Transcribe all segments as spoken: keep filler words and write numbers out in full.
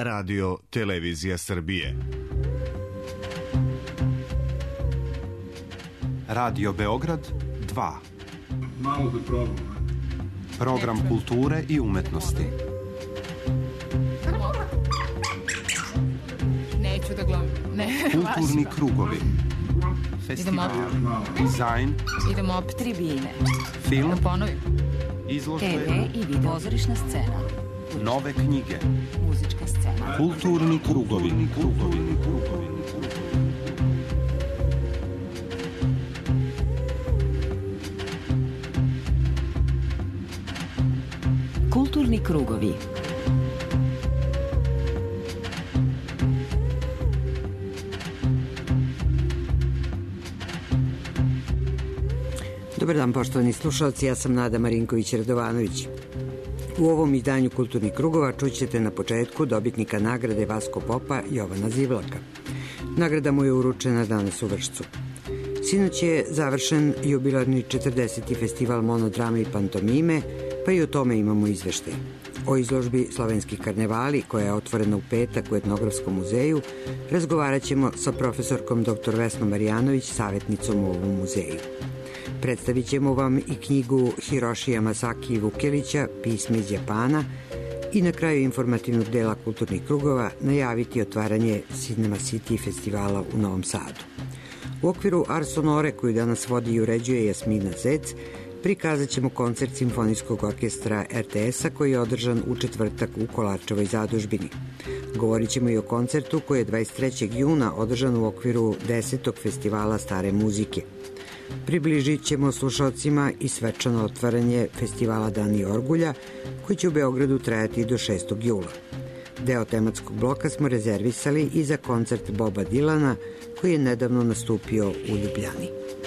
Radio Televizija Srbije. Radio Beograd dva. Malo da probam. Program kulture i umetnosti. Neću da gledam. Ne, kulturni krugovi. Festival, dizajn. Idemo opet tribine. Film. Da ponovim. Izložbe. te ve i video. Pozorišna scena. Nove knjige. Muzička scena. Kulturni krugovi. Krugovi. Krugovi. Kulturni krugovi. Dobar dan, poštovani slušalci, ja sam Nada Marinković-Radovanović. U ovom izdanju Kulturnih krugova čućete na početku dobitnika nagrade Vasko Popa Jovana Zivlaka. Nagrada mu je uručena danas u Vršcu. Sinoć je završen jubilarni četrdeseti festival monodrame i pantomime, pa i o tome imamo izveštaj. O izložbi Slovenski karnevali, koja je otvorena u petak u Etnografskom muzeju, razgovarat ćemo sa profesorkom doktor Vesnom Marijanović, savjetnicom u ovom muzeju. Predstavit ćemo vam i knjigu Hirošija Masaki Vukelića, Pisme iz Japana, i na kraju informativnog dela Kulturnih krugova najaviti otvaranje Cinema City festivala u Novom Sadu. U okviru Ars Sonore, koju danas vodi i uređuje Jasmina Zec, prikazat ćemo koncert Simfonijskog orkestra er te es-a koji je održan u četvrtak u Kolarčevoj zadužbini. Govorit ćemo i o koncertu koji je dvadeset trećeg juna održan u okviru desetog festivala stare muzike. Približit ćemo slušalcima i svečano otvaranje festivala Dani Orgulja, koji će u Beogradu trajati do šestog jula. Deo tematskog bloka smo rezervisali i za koncert Boba Dilana, koji je nedavno nastupio u Ljubljani.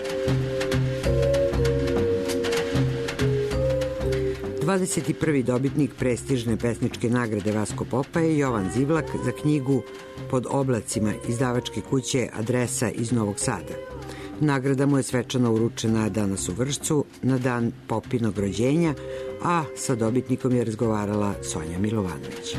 dvadeset prvi dobitnik prestižne pesničke nagrade Vasko Popa je Jovan Zivlak za knjigu Pod oblacima izdavačke kuće Adresa iz Novog Sada. Nagrada mu je svečano uručena danas u Vršcu na dan Popinog rođenja, a sa dobitnikom je razgovarala Sonja Milovanović.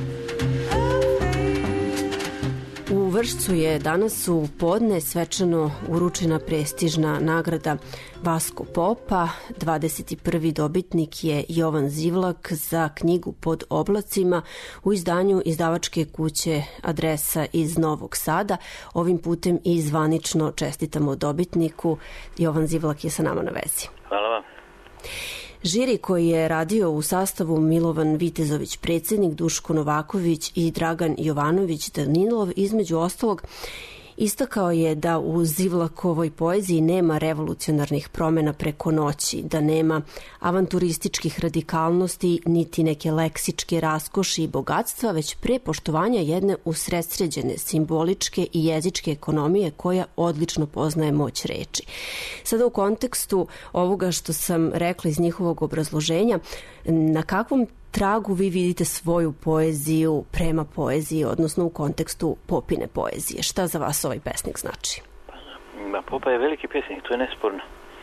U Vršcu je danas u podne svečano uručena prestižna nagrada Vasko Popa. dvadeset prvi dobitnik je Jovan Zivlak za knjigu Pod oblacima u izdanju izdavačke kuće Adresa iz Novog Sada. Ovim putem i zvanično čestitamo dobitniku. Jovan Zivlak je sa nama na vezi. Hvala vam. Žiri koji je radio u sastavu Milovan Vitezović, predsjednik, Duško Novaković i Dragan Jovanović Danilov, između ostalog, istakao je da u Zivlakovoj poeziji nema revolucionarnih promjena preko noći, da nema avanturističkih radikalnosti, niti neke leksičke raskoši i bogatstva, već pre poštovanja jedne usredsređene simboličke i jezičke ekonomije koja odlično poznaje moć reči. Sada u kontekstu ovoga što sam rekla iz njihovog obrazloženja, na kakvom tragu vi vidite svoju poeziju prema poeziji, odnosno u kontekstu Popine poezije? Šta za vas ovaj pesnik znači? Pa, Popa je veliki pesnik, to je nesporno.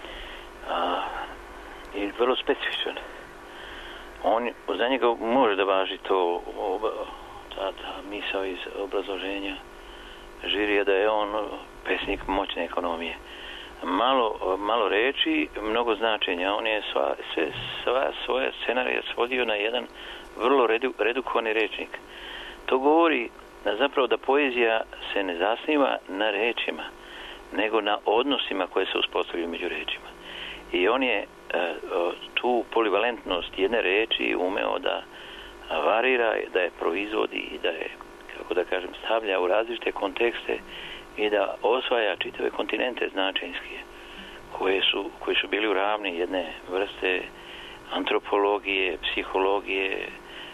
A, i vrlo specifičan. On, za njega može da važi to, ta, ta misao iz obrazloženja žirija, da je on pesnik moćne ekonomije. Malo, malo reči, mnogo značenja. On je sva, sve, sva svoje scenarije svodio na jedan vrlo redu, redukovani rečnik. To govori da zapravo da poezija se ne zasniva na rečima, nego na odnosima koje se uspostavljaju među rečima. I on je e, tu polivalentnost jedne reči umeo da varira, da je proizvodi i da je, kako da kažem, stavlja u različite kontekste i da osvaja čitave kontinente značenjske koje su, koji su bili u ravni jedne vrste antropologije, psihologije,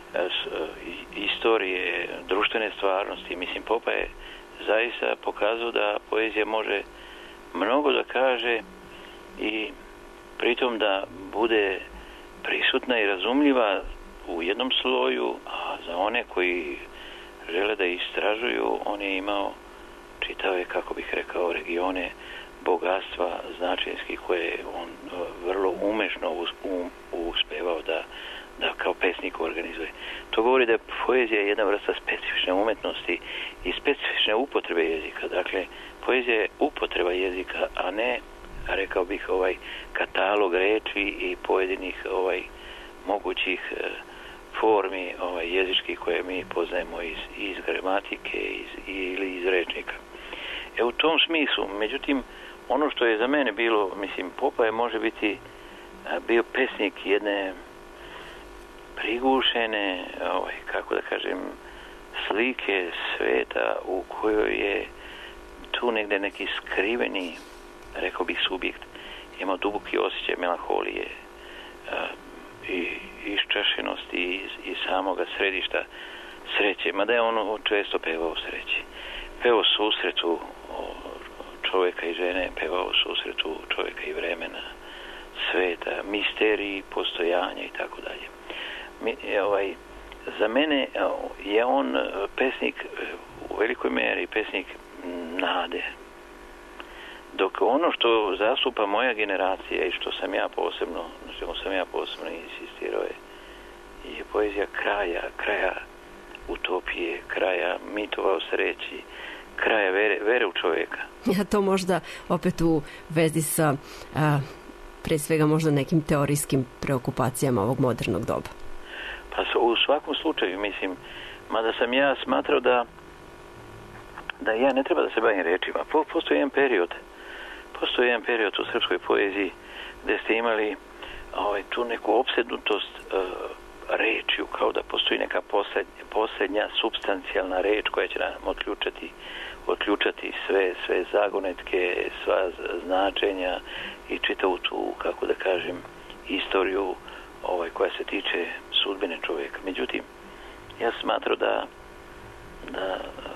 istorije, društvene stvarnosti. Mislim, Popa je zaista pokazao da poezija može mnogo da kaže i pritom da bude prisutna i razumljiva u jednom sloju, a za one koji žele da istražuju, on je imao čitave, kako bih rekao, regione bogatstva značenjskih koje on vrlo umešno uspevao da da kao pesnik organizuje. To govori da je poezija jedna vrsta specifične umetnosti i specifične upotrebe jezika. Dakle, poezija je upotreba jezika, a ne, rekao bih, ovaj katalog reči i pojedinih ovaj mogućih e, formi ovaj jezičkih koje mi poznajemo iz, iz gramatike iz, ili iz rečnika. E u tom smislu, međutim, ono što je za mene bilo, mislim, Popa je može biti a, bio pesnik jedne prigušene, ovaj, kako da kažem, slike sveta u kojoj je tu negde neki skriveni, rekao bih, subjekt imao duboki osjećaj melanholije a, i iščašenosti iz, iz samoga središta sreće, mada je ono često pevao sreći. Pevao susretu čovjeka i žene, pevao susretu čovjeka i vremena, sveta, misteriji, postojanja i tako dalje. Mi, ovaj, za mene je on pesnik u velikoj meri pesnik nade. Dok ono što zastupa moja generacija i što sam ja posebno, što sam ja posebno insistirao je, je poezija kraja, kraja utopije, kraja mitova o sreći, kraja vere, vere u čovjeka. Ja to možda opet u vezi sa a, pre svega možda nekim teorijskim preokupacijama ovog modernog doba. Pa u svakom slučaju, mislim, mada sam ja smatrao da da ja ne treba da se bavim rečima. Postoji jedan period postoji jedan period u srpskoj poeziji gdje ste imali ovaj, tu neku opsednutost uh, rečju, kao da postoji neka posljednja, posljednja supstancijalna reč koja će nam otključati, otključati sve, sve zagonetke, sva značenja i čitavu tu, kako da kažem, istoriju ovaj, koja se tiče sudbine čovjeka. Međutim, ja smatram da da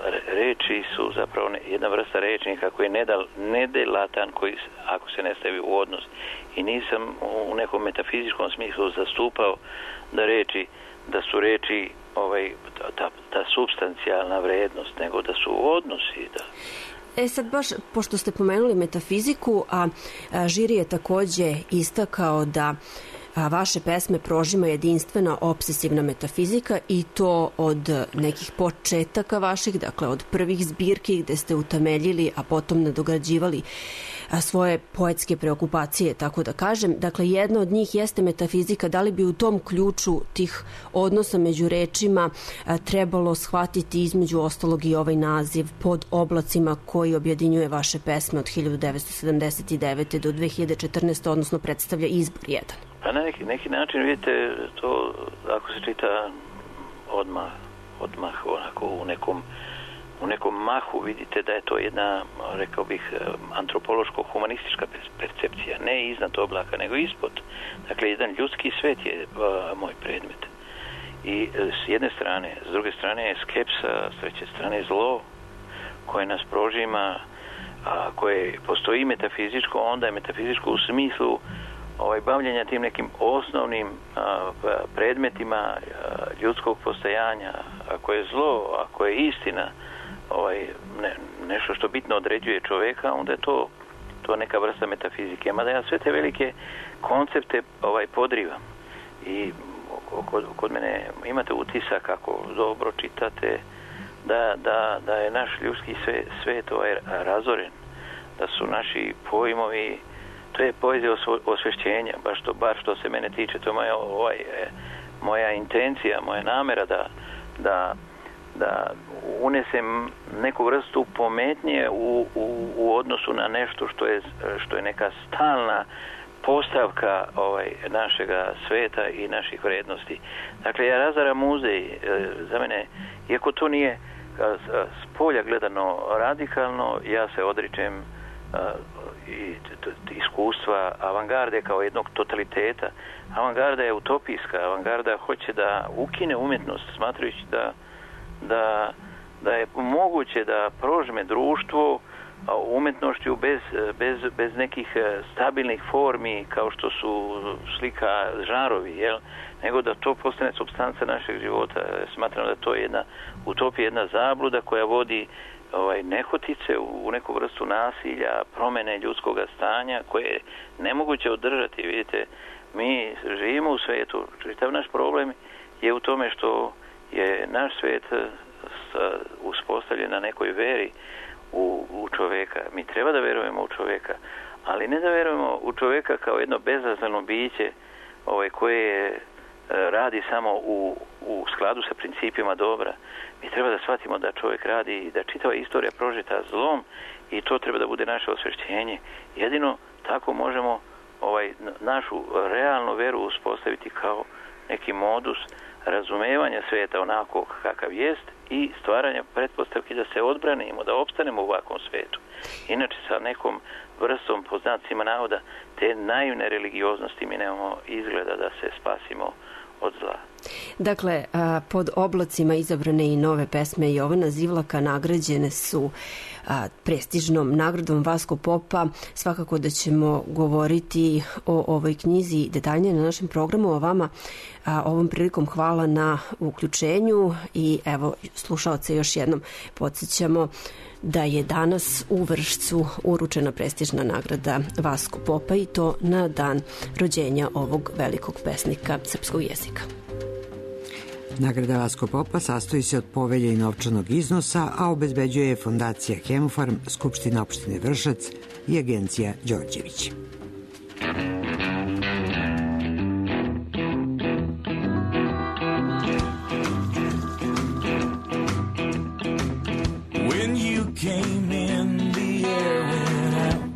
reči su zapravo jedna vrsta rečnika koji je nedal, nedelatan, koji ako se ne stavi u odnos. I nisam u nekom metafizičkom smislu zastupao da reči, da su reči ovaj, ta, ta supstancijalna vrednost, nego da su odnosi. Da. E sad baš, pošto ste pomenuli metafiziku, a, a žiri je takođe istakao da a vaše pesme prožima jedinstvena obsesivna metafizika i to od nekih početaka vaših, dakle od prvih zbirki gde ste utemeljili, a potom nadograđivali svoje poetske preokupacije, tako da kažem. Dakle, jedna od njih jeste metafizika. Da li bi u tom ključu tih odnosa među rečima trebalo shvatiti između ostalog i ovaj naziv Pod oblacima koji objedinjuje vaše pesme od hiljadu devetsto sedamdeset devete. do dve hiljade četrnaeste. odnosno predstavlja izbor jedan? Pa na neki, neki način, vidite, to ako se čita odmah, odmah onako u nekom, u nekom mahu, vidite da je to jedna, rekao bih, antropološko-humanistička percepcija. Ne iznad oblaka, nego ispod. Dakle, jedan ljudski svet je a, moj predmet. I s jedne strane, s druge strane je skepsa, s treće strane je zlo koje nas prožima, a koje postoji metafizičko, onda je metafizičko u smislu ovaj bavljenja tim nekim osnovnim a, predmetima a, ljudskog postojanja. Ako je zlo, ako je istina, ovaj ne, nešto što bitno određuje čovjeka, onda je to to neka vrsta metafizike. Mada ja sve te velike koncepte ovaj podrivam. I kod, kod mene imate utisak, ako dobro čitate, da, da, da je naš ljudski svet, svet ovaj razoren, da su naši pojmovi, to je poezija osvešćenja, baš to, bar što se mene tiče, to je moja, ovaj, moja intencija, moja namera da, da, da unesem neku vrstu pometnje u, u, u odnosu na nešto što je, što je neka stalna postavka ovaj, našega sveta i naših vrednosti. Dakle, ja razaram muzej, za mene, iako to nije s polja gledano radikalno, ja se odričem i iskustva avangarde kao jednog totaliteta. Avangarda je utopijska, avangarda hoće da ukine umjetnost, smatrajući da, da, da je moguće da prožme društvo umjetnošću bez, bez, bez nekih stabilnih formi kao što su slika, žarovi, jel? Nego da to postane supstanca našeg života. Smatram da to je jedna utopija, jedna zabluda koja vodi ovaj, nehotice u neku vrstu nasilja, promene ljudskog stanja koje je nemoguće održati. Vidite, mi živimo u svijetu, čitav naš problem je u tome što je naš svijet uspostavljen na nekoj veri u, u čovjeka. Mi treba da verujemo u čovjeka, ali ne da verujemo u čovjeka kao jedno bezazleno biće ovaj, koje radi samo u, u skladu sa principima dobra. Mi treba da shvatimo da čovjek radi i da čitava istorija prožeta zlom i to treba da bude naše osvješćenje. Jedino tako možemo ovaj, našu realnu veru uspostaviti kao neki modus razumevanja svijeta onako kakav jest i stvaranja pretpostavki da se odbranimo, da opstanemo u ovakvom svijetu. Inače sa nekom vrstom, po znacima navoda, te naivne religioznosti mi nemamo izgleda da se spasimo od zla. Dakle, pod oblacima izabrane i nove pesme Jovana Zivlaka nagrađene su prestižnom nagradom Vasko Popa. Svakako da ćemo govoriti o ovoj knjizi detaljnije na našem programu, a vama ovom prilikom hvala na uključenju i evo slušaoce još jednom podsjećamo da je danas u Vršcu uručena prestižna nagrada Vasko Popa i to na dan rođenja ovog velikog pesnika srpskog jezika. Nagrada Vasko Popa sastoji se od povelje i novčanog iznosa, a obezbeđuje je Fondacija Hemofarm, Skupština opštine Vršac i Agencija Đorđević. When you came in, the air went out,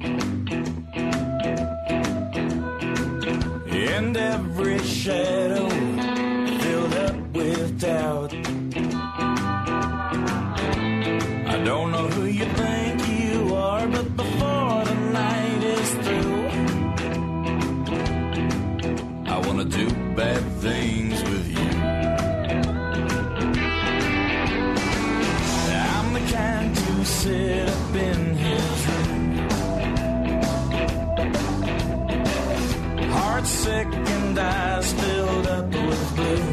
and every shadow filled up with doubt. I don't know who you think you are, but before the night is through, I wanna do bad things with you. I'm the kind to sit up in his room, heart sick and eyes filled up with blue.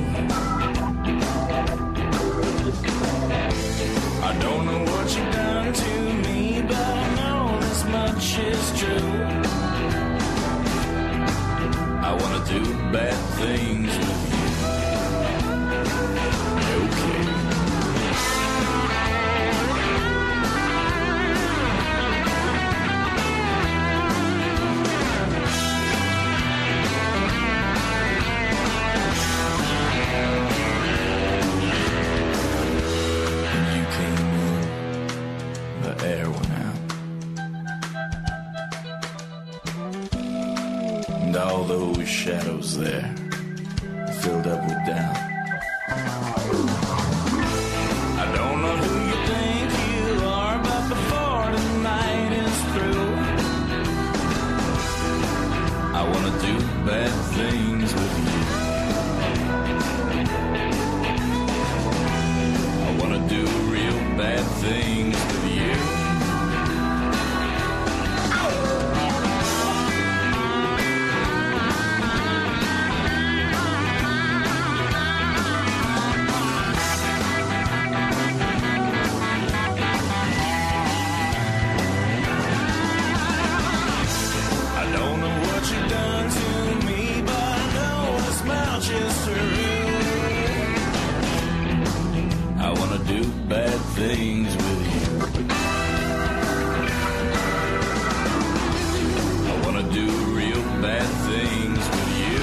I don't know what you've done to me, but I know this much is true. I wanna do bad things with you. Okay. Air went out, and all those shadows there filled up with doubt. I don't know who you think you are, but before the night is through, I wanna do bad things with you. I wanna do real bad things with you. Things with you. I wanna do real bad things with you.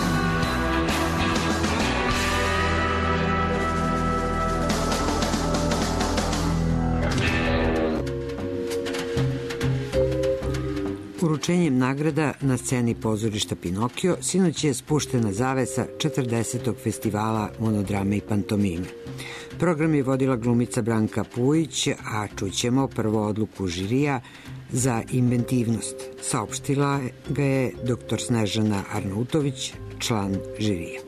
Uručenjem nagrada na sceni pozorišta Pinokio sinoć je spuštena zavesa četrdesetog festivala monodrame i pantomime. Program je vodila glumica Branka Pujić, a čućemo prvo odluku žirija za inventivnost. Saopštila ga je doktor Snežana Arnautović, član žirija.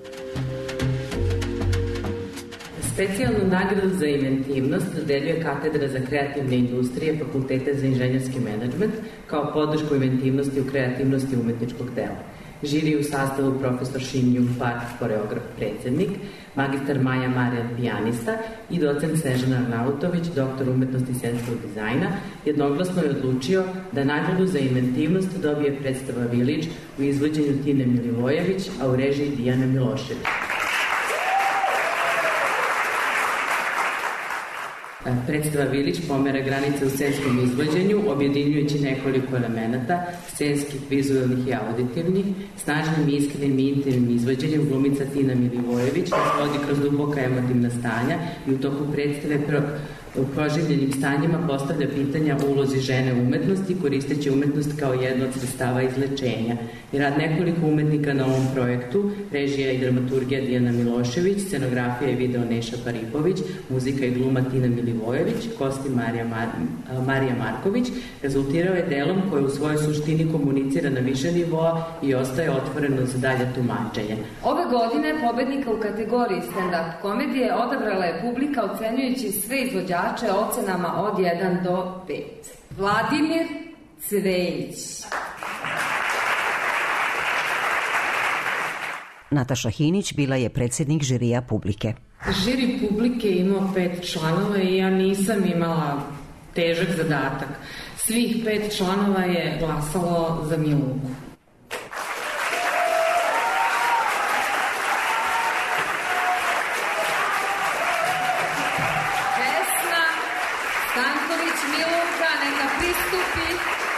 Specijalnu nagradu za inventivnost dodeljuje Katedra za kreativne industrije Fakulteta za inženjerski menadžment kao podršku inventivnosti u kreativnosti umetničkog dela. Žiri u sastavu profesor Shin Jung Park, koreograf, predsednik, magistar Maja Marijan, pijanista i docent Snežana Arnautović, doktor umetnosti i scenskog dizajna, jednoglasno je odlučio da nagradu za inventivnost dobije predstava Village u izvođenju Tine Milivojević, a u režiji Dijane Milošević. Predstava Village pomera granice u scenskom izvođenju, objedinjujući nekoliko elemenata, scenskih, vizualnih i auditivnih, snažnim, iskrenim i intimnim izvođenjem glumica Tina Milivojević nas vodi kroz duboka emotivna stanja i u toku predstave pro, u proživljenim stanjima postavlja pitanja o ulozi žene u umetnosti, koristeći umetnost kao jedno od sredstava izlečenja. I rad nekoliko umetnika na ovom projektu, režija i dramaturgija Dijana Milošević, scenografija i video Neša Paripović, muzika i gluma Tina Milivojević, kosti Marija, Mar Marija Marković, rezultirao je delom koje u svojoj suštini komunicira na više nivoa i ostaje otvoreno za dalje tumačenje. Ove godine pobednika u kategoriji stand-up komedije odabrala je publika ocenjujući sve izvođače ocenama od jedan do pet. Vladimir Cvejić. Nataša Hinić bila je predsednik žirija publike. Žiri publike imao pet članova i ja nisam imala težak zadatak. Svih pet članova je glasalo za Milunku. Vesna Stanković Milunka, neka pristupi.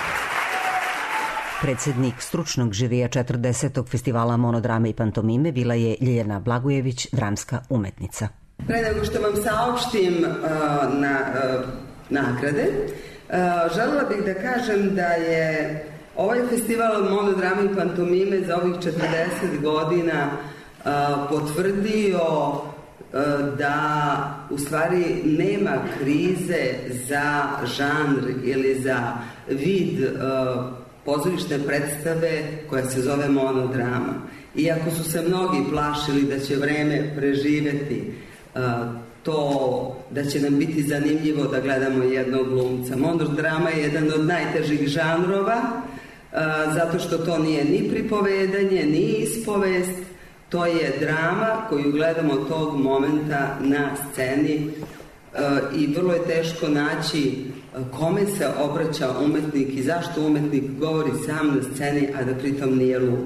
Predsednik stručnog žirija četrdesetog festivala monodrame i pantomime bila je Ljiljana Blagojević, dramska umetnica. Pre nego što vam saopštim uh, na uh, nagrade, uh, želela bih da kažem da je ovaj festival monodrame i pantomime za ovih četrdeset godina uh, potvrdio uh, da u stvari nema krize za žanr ili za vid uh, pozorišne predstave koja se zove monodrama. Iako su se mnogi plašili da će vreme preživeti uh, to da će nam biti zanimljivo da gledamo jednog glumca. Monodrama je jedan od najtežih žanrova uh, zato što to nije ni pripovedanje, ni ispovest, to je drama koju gledamo tog momenta na sceni uh, i vrlo je teško naći kome se obraća umetnik i zašto umetnik govori sam na sceni, a da pritom nije lud.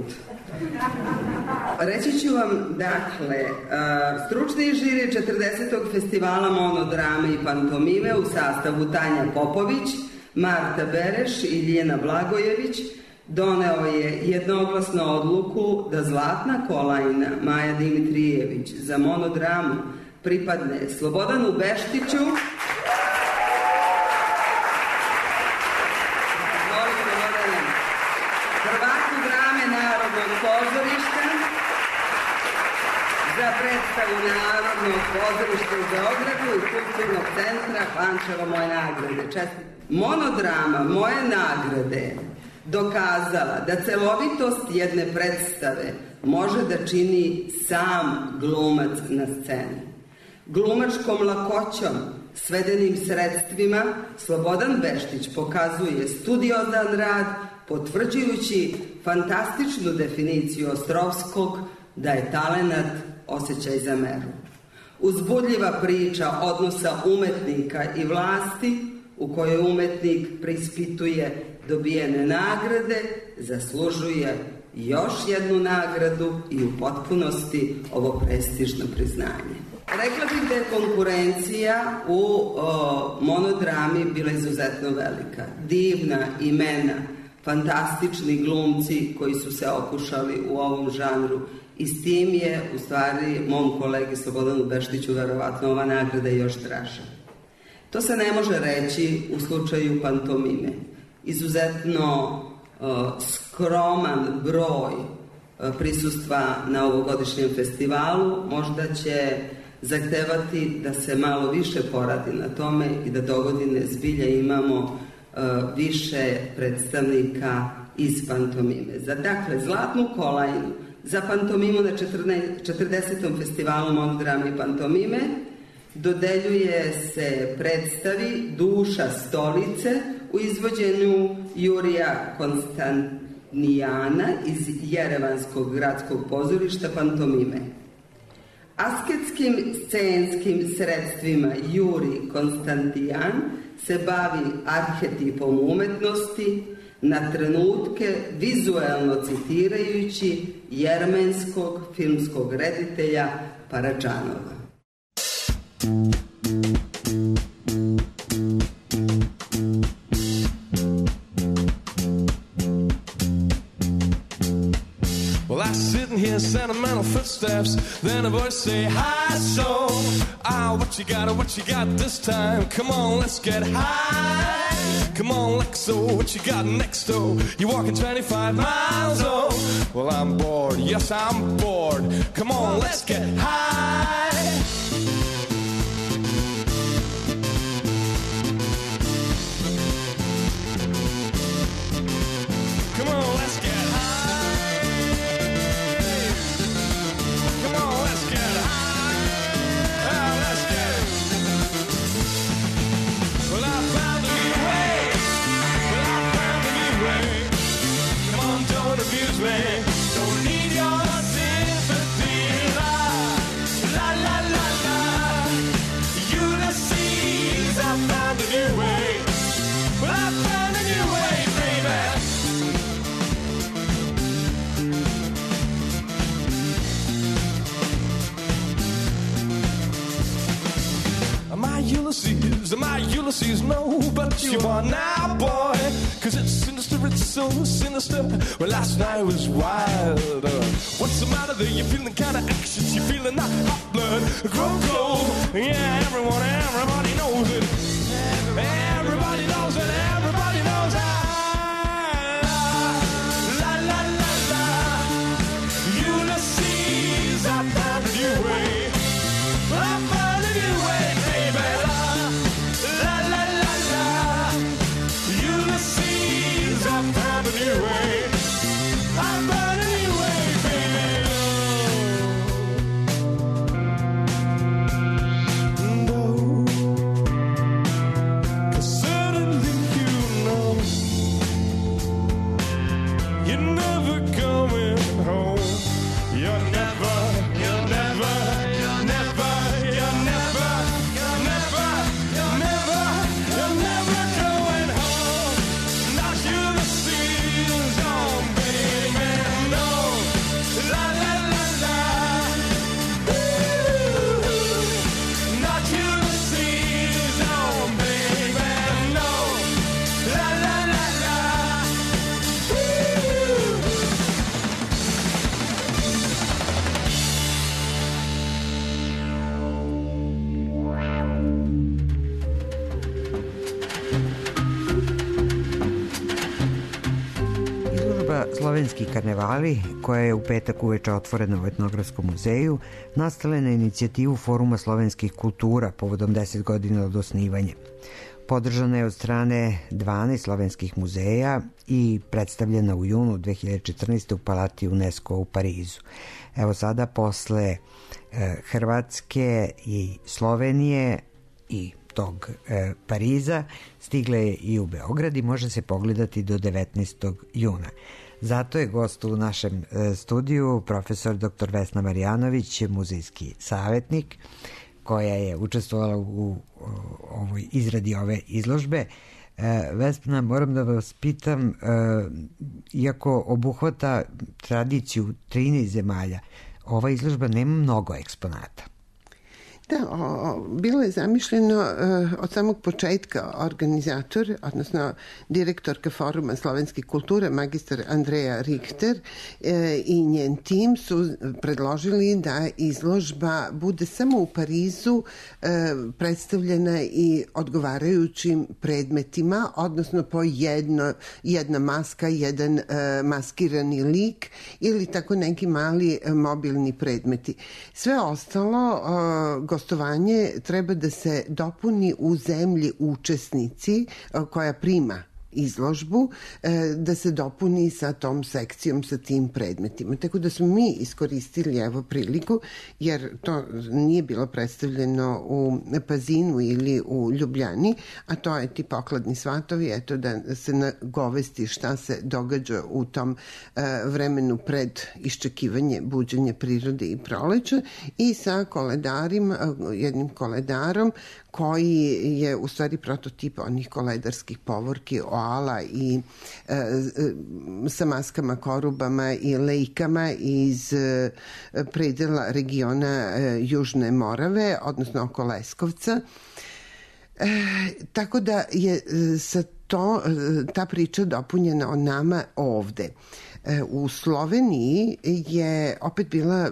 Reći ću vam, dakle, stručni žiri četrdesetog festivala monodrame i pantomime u sastavu Tanja Popović, Marta Bereš i Ljiljana Blagojević doneo je jednoglasnu odluku da zlatna kolajna Maja Dimitrijević za monodramu pripadne Slobodanu Beštiću, pozorišta za predstavu Narodnog pozorišta u Beogradu i Kulturnog centra Pančevo Moje nagrade. Čestit. Monodrama Moje nagrade dokazala da celovitost jedne predstave može da čini sam glumac na sceni. Glumačkom lakoćom, svedenim sredstvima, Slobodan Beštić pokazuje studiozan rad, potvrđujući fantastičnu definiciju Ostrovskog da je talenat osjećaj za meru. Uzbudljiva priča odnosa umetnika i vlasti u kojoj umetnik preispituje dobijene nagrade, zaslužuje još jednu nagradu i u potpunosti ovo prestižno priznanje. Rekla bih da je konkurencija u o, monodrami bila izuzetno velika. Divna imena, fantastični glumci koji su se okušali u ovom žanru i s tim je, u stvari, mom kolegi Slobodanu Beštiću verovatno ova nagrada još draža. To se ne može reći u slučaju pantomime. Izuzetno uh, skroman broj uh, prisustva na ovogodišnjem festivalu možda će zahtevati da se malo više poradi na tome i da dogodine zbilja imamo uh, više predstavnika iz pantomime. Za, dakle, zlatnu kolajnu za pantomimu na četrdesetom festivalu monodrame i pantomime dodeljuje se predstavi Duša stolice u izvođenju Jurija Konstant, Nijana iz Jerevanskog gradskog pozorišta pantomime. Asketskim scenskim sredstvima Juri Konstantijan se bavi arhetipom umetnosti, na trenutke vizuelno citirajući jermenskog filmskog reditelja Paračanova. Well, I sit and hear sentimental footsteps, then a voice say, hi, so, ah, what you got, what you got this time? Come on, let's get high. Come on, Lexo, what you got next, oh? You're walking twenty-five miles, oh. Well, I'm bored, yes, I'm bored. Come on, let's get high. Come on, let's get high. Come on, let's get high. Oh, let's get it. Well, I found a new way. Well, I found a new way. Come on, don't abuse me. Don't need your sympathy. La, la, la, la, la. Ulysses, I found a new way. Well, I found a new way, baby. My Ulysses, my Ulysses, no, but you are now, boy. Cause it's sinister, it's so sinister. Well, last night was wild. Uh, what's the matter there? You're feeling kinda anxious, you're feeling that hot blood grow cold. Yeah, everyone, everybody knows it. Everybody knows it, everybody knows it. La, la, la, la. Ulysses, I found a new way. I found a new way. Slovenski karnevali, koja je u petak uveče otvorena u Etnografskom muzeju, nastala je na inicijativu Foruma slovenskih kultura povodom deset godina od osnivanja. Podržana je od strane dvanaest slovenskih muzeja i predstavljena u junu dve hiljade četrnaeste. u Palati UNESCO u Parizu. Evo sada, posle e, Hrvatske i Slovenije i tog e, Pariza, stigla je i u Beograd i može se pogledati do devetnaestog juna. Zato je gost u našem e, studiju profesor doktor Vesna Marjanović, muzejski savjetnik, koja je učestvovala u, u ovoj izradi ove izložbe. E, Vesna, moram da vas pitam, e, iako obuhvata tradiciju trinaest zemalja, ova izložba nema mnogo eksponata. Da, o, o, bilo je zamišljeno uh, od samog početka organizator, odnosno direktorka Foruma slovenske kulture, magistar Andreja Richter uh, i njen tim su predložili da izložba bude samo u Parizu uh, predstavljena i odgovarajućim predmetima, odnosno po jedno, jedna maska, jedan uh, maskirani lik ili tako neki mali uh, mobilni predmeti. Sve ostalo uh, gostovanje treba da se dopuni u zemlji učesnici koja prima izložbu da se dopuni sa tom sekcijom, sa tim predmetima. Tako da smo mi iskoristili evo priliku, jer to nije bilo predstavljeno u Pazinu ili u Ljubljani, a to je ti pokladni svatovi, eto da se nagovesti šta se događa u tom vremenu pred iščekivanje buđenja prirode i proleća i sa koledarima, jednim koledarom koji je u stvari prototip onih koledarskih povorki, oala i e, sa maskama, korubama i lejkama iz e, predela regiona e, Južne Morave, odnosno oko Leskovca. E, tako da je sa to, ta priča dopunjena o nama ovde. E, u Sloveniji je opet bila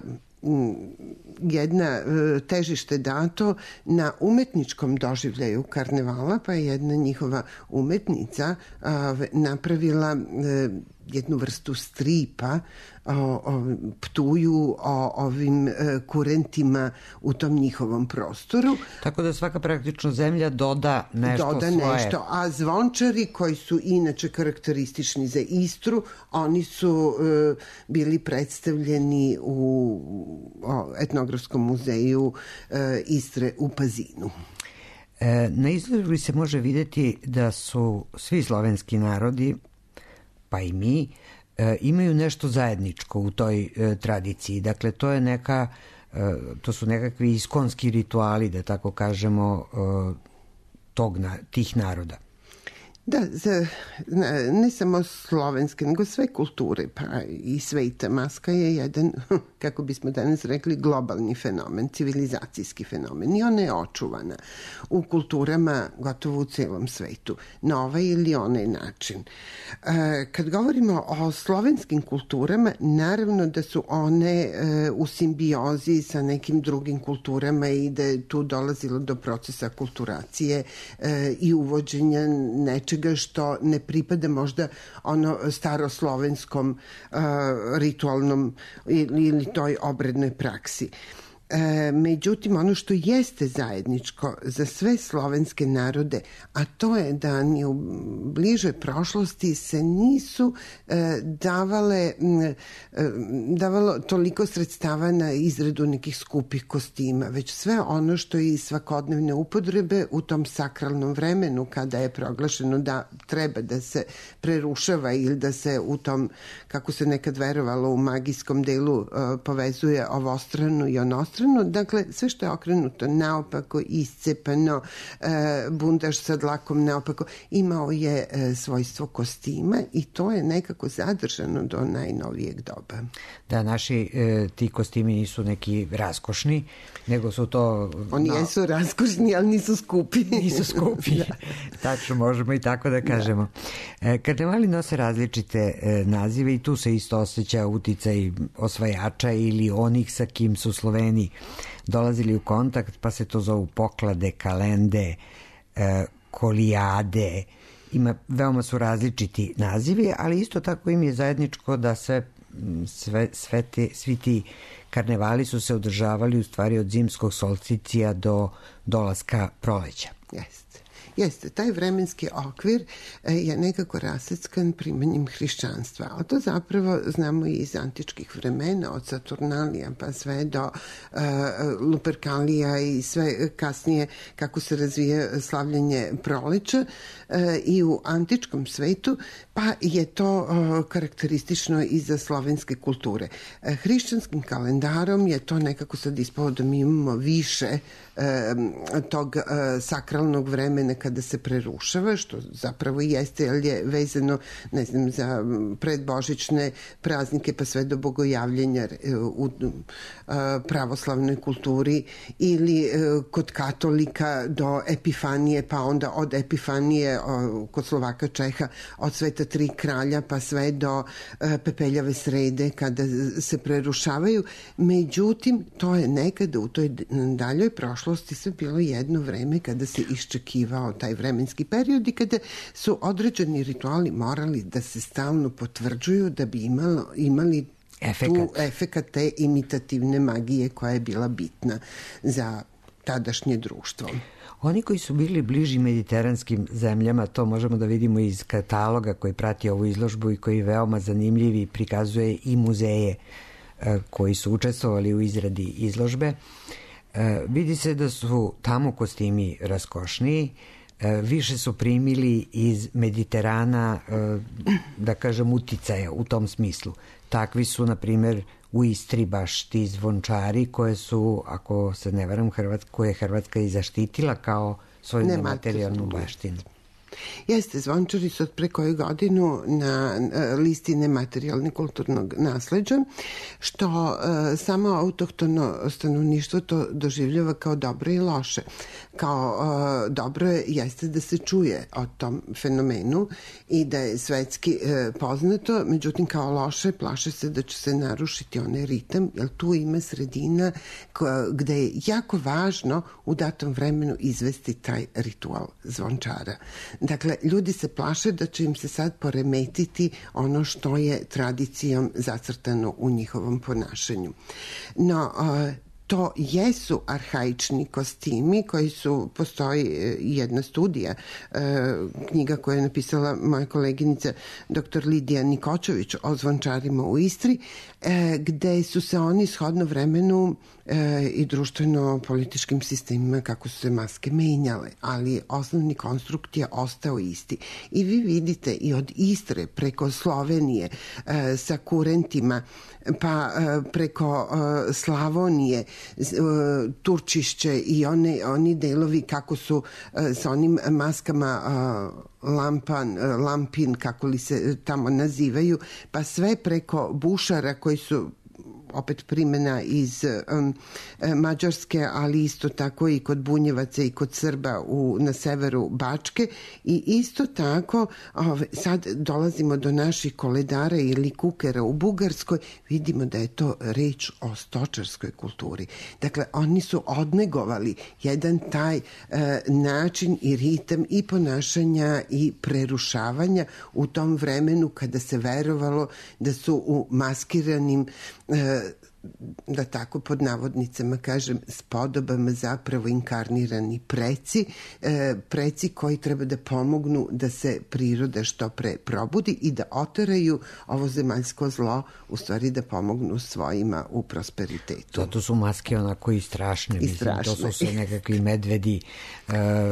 jedna težište dato na umetničkom doživljaju karnevala, pa je jedna njihova umetnica napravila jednu vrstu stripa o, o Ptuju, o ovim kurentima u tom njihovom prostoru. Tako da svaka praktično zemlja doda nešto doda svoje. nešto, a zvončari koji su inače karakteristični za Istru, oni su e, bili predstavljeni u o, etnografskom muzeju e, Istre u Pazinu. E, na izložbi se može vidjeti da su svi slovenski narodi, pa i mi, e, imaju nešto zajedničko u toj e, tradiciji. Dakle, to je neka, e, to su nekakvi iskonski rituali, da tako kažemo, e, tog, na, tih naroda. Da, za, ne samo slovenske, nego sve kulture, pa i sveta maska je jedan, kako bismo danas rekli, globalni fenomen, civilizacijski fenomen i ona je očuvana u kulturama gotovo u celom svetu, na ovaj ili onaj način. Kad govorimo o slovenskim kulturama, naravno da su one u simbiozi sa nekim drugim kulturama i da je tu dolazilo do procesa kulturacije i uvođenja nečega što ne pripada možda ono staroslovenskom uh, ritualnom ili, ili toj obrednoj praksi. E, međutim, ono što jeste zajedničko za sve slovenske narode, a to je da ni u bližoj prošlosti se nisu e, davale e, davalo toliko sredstava na izradu nekih skupih kostima, već sve ono što je iz svakodnevne upotrebe u tom sakralnom vremenu kada je proglašeno da treba da se prerušava ili da se u tom, kako se nekad verovalo, u magijskom delu e, povezuje ovostrano i onostrano. Dakle, sve što je okrenuto naopako, iscepano, bundaš sa dlakom naopako, imao je svojstvo kostima i to je nekako zadržano do najnovijeg doba. Da, naši ti kostimi nisu neki raskošni, nego su to... Oni no, jesu raskošni, ali nisu skupi. Nisu skupi, da. Tačno, možemo i tako da kažemo. Da. Karnevali nose različite nazive i tu se isto osjeća uticaj osvajača ili onih sa kim su Sloveni dolazili u kontakt, pa se to zovu poklade, kalende, e, kolijade. Ima, veoma su različiti nazivi, ali isto tako im je zajedničko da se sve, sve te, svi ti karnevali su se održavali u stvari od zimskog solsticija do dolaska proleća. Jeste. Jeste, taj vremenski okvir je nekako raseckan primanjem hrišćanstva, a to zapravo znamo i iz antičkih vremena, od Saturnalija pa sve do uh, Luperkalija i sve kasnije kako se razvije slavljenje proleća uh, i u antičkom svetu, pa je to uh, karakteristično i za slovenske kulture. Uh, hrišćanskim kalendarom je to nekako sad ispalo da mi imamo više uh, tog uh, sakralnog vremena kada se prerušava, što zapravo jeste, ali je vezano, ne znam, za predbožićne praznike pa sve do bogojavljenja u pravoslavnoj kulturi ili kod katolika do Epifanije, pa onda od Epifanije kod Slovaka, Čeha, od Sveta tri kralja pa sve do Pepeljave srede kada se prerušavaju. Međutim, to je nekada u toj daljoj prošlosti sve bilo jedno vreme kada se iščekivao taj vremenski period i kada su određeni rituali morali da se stalno potvrđuju da bi imalo, imali efekat. tu efekat te imitativne magije koja je bila bitna za tadašnje društvo. Oni koji su bili bliži mediteranskim zemljama, to možemo da vidimo iz kataloga koji prati ovu izložbu i koji veoma zanimljivi prikazuje i muzeje koji su učestvovali u izradi izložbe. Vidi se da su tamo kostimi raskošniji, više su primili iz Mediterana, da kažem, uticaja u tom smislu. Takvi su, na primjer, u Istri baš ti zvončari koje su, ako se ne varam, koje je Hrvatska i zaštitila kao svoju nematerijalnu baštinu. Jeste, zvončari su od pre koju godinu na listi nematerijalne kulturnog nasleđa, što e, samo autohtono stanovništvo to doživljava kao dobro i loše. Kao e, dobro je, jeste da se čuje o tom fenomenu i da je svetski e, poznato, međutim kao loše plaše se da će se narušiti onaj ritam, jer tu ima sredina koja, gde je jako važno u datom vremenu izvesti taj ritual zvončara. Dakle, ljudi se plaše da će im se sad poremetiti ono što je tradicijom zacrtano u njihovom ponašanju. No, to jesu arhaični kostimi koji su, postoji jedna studija, knjiga koju je napisala moja koleginica doktor Lidija Nikočević o zvončarima u Istri, gde su se oni shodno vremenu i društveno-političkim sistemima kako su se maske menjale, ali osnovni konstrukt je ostao isti. I vi vidite i od Istre preko Slovenije sa kurentima, pa preko Slavonije, Turčišće i one, oni delovi kako su sa onim maskama lampan, lampin, kako li se tamo nazivaju, pa sve preko bušara koji su opet primena iz um, Mađarske, ali isto tako i kod Bunjevaca i kod Srba u, na severu Bačke. I isto tako, ove, sad dolazimo do naših koledara ili kukera u Bugarskoj, vidimo da je to reč o stočarskoj kulturi. Dakle, oni su odnegovali jedan taj e, način i ritam i ponašanja i prerušavanja u tom vremenu kada se verovalo da su u maskiranim e, da tako pod navodnicama kažem, spodobama zapravo inkarnirani preci, e, preci koji treba da pomognu da se priroda što pre probudi i da oteraju ovo zemaljsko zlo, u stvari da pomognu svojima u prosperitetu. Zato su maske onako i strašne. I strašne. Mislim, to su sve nekakvi medvedi, e,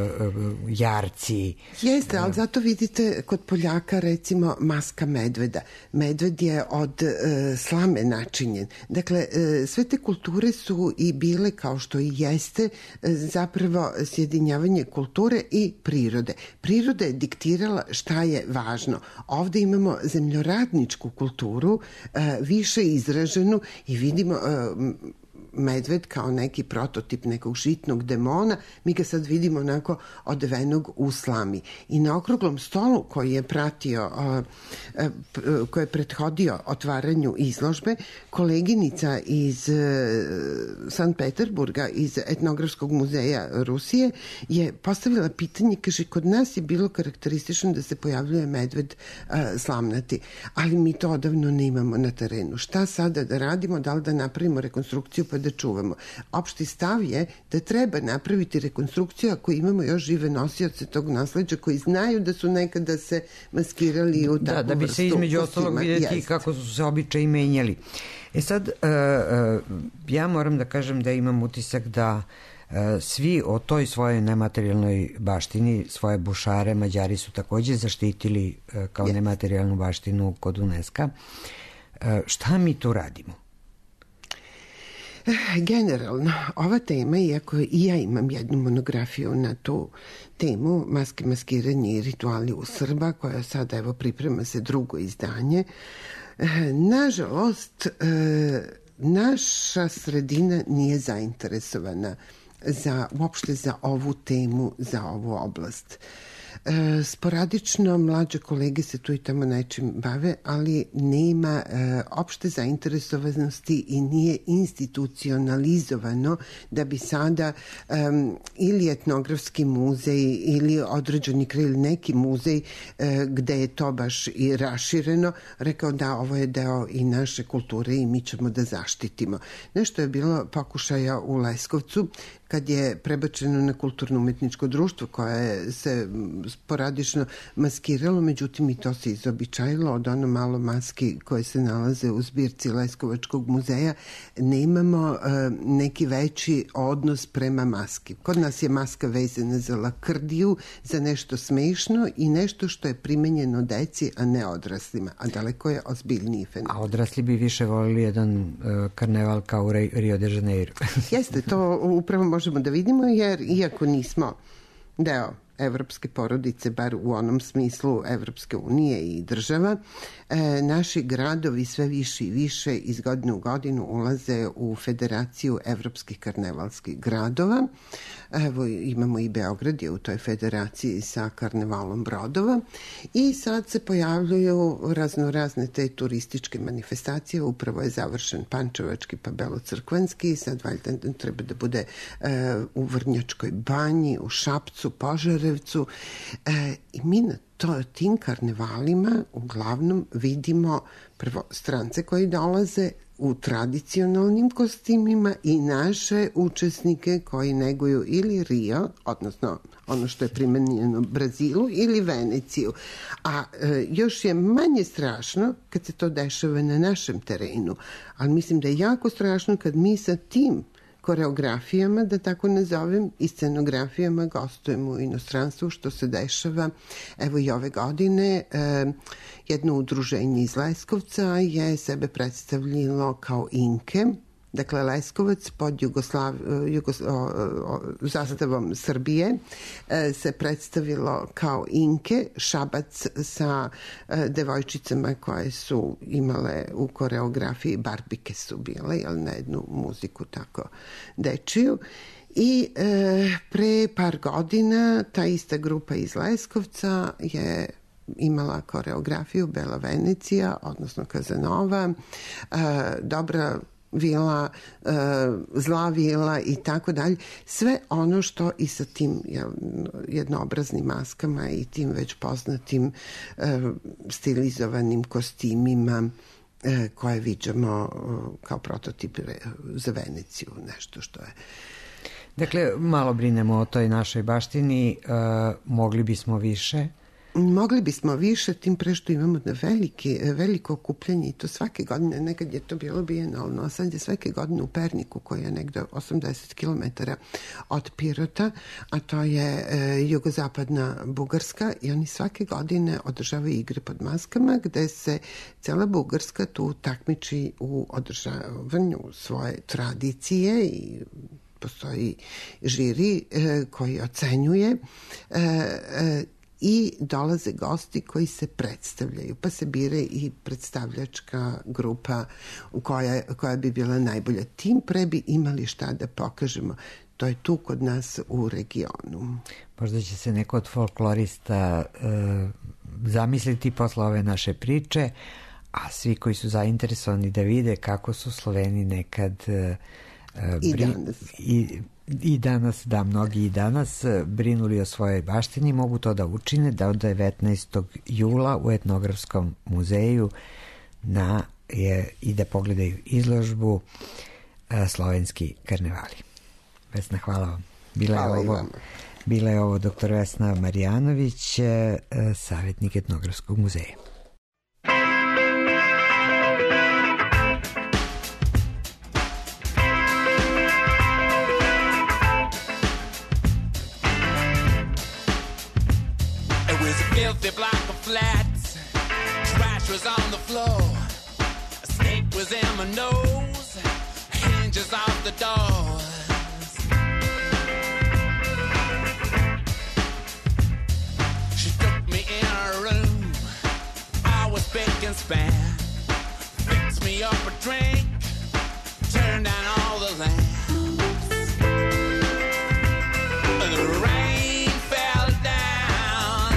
jarci. Jeste, ali zato vidite kod Poljaka recimo maska medveda. Medved je od e, slame načinjen. Dakle, sve te kulture su i bile, kao što i jeste, zapravo sjedinjavanje kulture i prirode. Priroda je diktirala šta je važno. Ovde imamo zemljoradničku kulturu, više izraženu i vidimo medved kao neki prototip nekog žitnog demona, mi ga sad vidimo onako odevenog u slami. I na okruglom stolu koji je pratio, koji je prethodio otvaranju izložbe, koleginica iz Sankt Peterburga, iz Etnografskog muzeja Rusije, je postavila pitanje, kaže, kod nas je bilo karakteristično da se pojavljuje medved slamnati, ali mi to odavno ne imamo na terenu. Šta sada da radimo? Da li da napravimo rekonstrukciju pa da čuvamo? Opšti stav je da treba napraviti rekonstrukciju ako imamo još žive nosioce tog nasleđa koji znaju da su nekada se maskirali u takvu vrstu. Da, da bi se između ostalog vidjeti jest. Kako su se običaji menjali. E sad, uh, uh, ja moram da kažem da imam utisak da uh, svi o toj svojoj nematerijalnoj baštini, svoje bušare, Mađari su takođe zaštitili uh, kao yes. nematerijalnu baštinu kod UNESCO. Uh, šta mi tu radimo? Generalno, ova tema, iako i ja imam jednu monografiju na tu temu, maske, maskiranje i rituali u Srba, koja sada evo priprema se drugo izdanje, nažalost, naša sredina nije zainteresovana za, uopšte za ovu temu, za ovu oblast. E, sporadično mlađe kolege se tu i tamo nečim bave, ali nema e, opšte zainteresovanosti i nije institucionalizovano da bi sada e, ili etnografski muzej ili određeni kraj ili neki muzej e, gde je to baš i rašireno rekao da ovo je deo i naše kulture i mi ćemo da zaštitimo. Nešto je bilo pokušaja u Leskovcu kad je prebačeno na kulturno-umetničko društvo koje se sporadično maskiralo, međutim i to se izobičajilo od ono malo maski koje se nalaze u zbirci Leskovačkog muzeja. Nemamo neki veći odnos prema maski. Kod nas je maska vezana za lakrdiju, za nešto smešno i nešto što je primenjeno deci, a ne odraslima, a daleko je ozbiljniji fenomen. A odrasli bi više volili jedan uh, karneval kao u Rio de Janeiro. Jeste, to upravo možemo da vidimo, jer iako nismo deo evropske porodice, bar u onom smislu Evropske unije i država, e, naši gradovi sve više i više iz godine u godinu ulaze u Federaciju evropskih karnevalskih gradova. Evo, imamo i Beograd je u toj federaciji sa karnevalom brodova i sad se pojavljuju raznorazne te turističke manifestacije. Upravo je završen Pančevački pa Belocrkvanski, sad valjda treba da bude e, u Vrnjačkoj banji, u Šapcu, Požarevcu e, i mi na to, tim karnevalima uglavnom vidimo prvo strance koji dolaze u tradicionalnim kostimima i naše učesnike koji neguju ili Rio, odnosno ono što je primenjeno Brazilu, ili Veneciju. A e, još je manje strašno kad se to dešava na našem terenu. Ali mislim da je jako strašno kad mi sa tim koreografijama, da tako nazovem, i scenografijama gostujemo u inostranstvu, što se dešava. Evo i ove godine e, jedno udruženje iz Leskovca je sebe predstavljilo kao Inke, dakle Leskovac pod Jugoslav, Jugos, o, o, zastavom Srbije e, se predstavilo kao Inke, Šabac sa e, devojčicama koje su imale u koreografiji, barbike su bile, jel, na jednu muziku tako dečiju. I e, pre par godina ta ista grupa iz Leskovca je imala koreografiju Bela Venecija, odnosno Kazanova, e, dobra vila, e, zla vila i tako dalje. Sve ono što i sa tim jel, jednoobraznim maskama i tim već poznatim e, stilizovanim kostimima e, koje viđamo e, kao prototip za Veneciju, nešto što je. Dakle, malo brinemo o toj našoj baštini, e, mogli bismo više. Mogli bismo više, tim pre što imamo na velike, veliko okupljanje i to svake godine, nekad je to bilo bijenalno, a sad je svake godine u Perniku koji je negde osamdeset kilometara od Pirota, a to je e, jugozapadna Bugarska i oni svake godine održavaju igre pod maskama gde se cela Bugarska tu takmiči u održavanju svoje tradicije i postoji žiri e, koji ocenjuje e, e, i dolaze gosti koji se predstavljaju, pa se bire i predstavljačka grupa koja, koja bi bila najbolja. Tim pre bi imali šta da pokažemo. To je tu kod nas u regionu. Možda će se neko od folklorista e, zamisliti posle ove naše priče, a svi koji su zainteresovani da vide kako su Sloveni nekad e, I bri, danas. I, I danas, da, mnogi i danas brinuli o svojoj baštini, mogu to da učine da od devetnaestog jula u Etnografskom muzeju na, je, i da pogledaju izložbu a, Slovenski karnevali. Vesna, hvala vam. Bila hvala je ovo, bila je ovo doktor Vesna Marjanović, a, savjetnik Etnografskog muzeja. Filthy block of flats, trash was on the floor, a snake was in my nose, hinges off the doors. She took me in her room, I was big and span, fixed me up a drink, turned down all the lamps. The rain fell down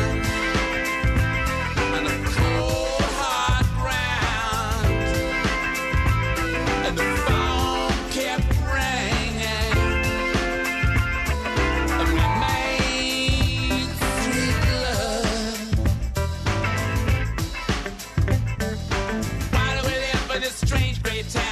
on the cold hard ground, and the phone kept ringing, and we made sweet love. Why do we live in this strange great town?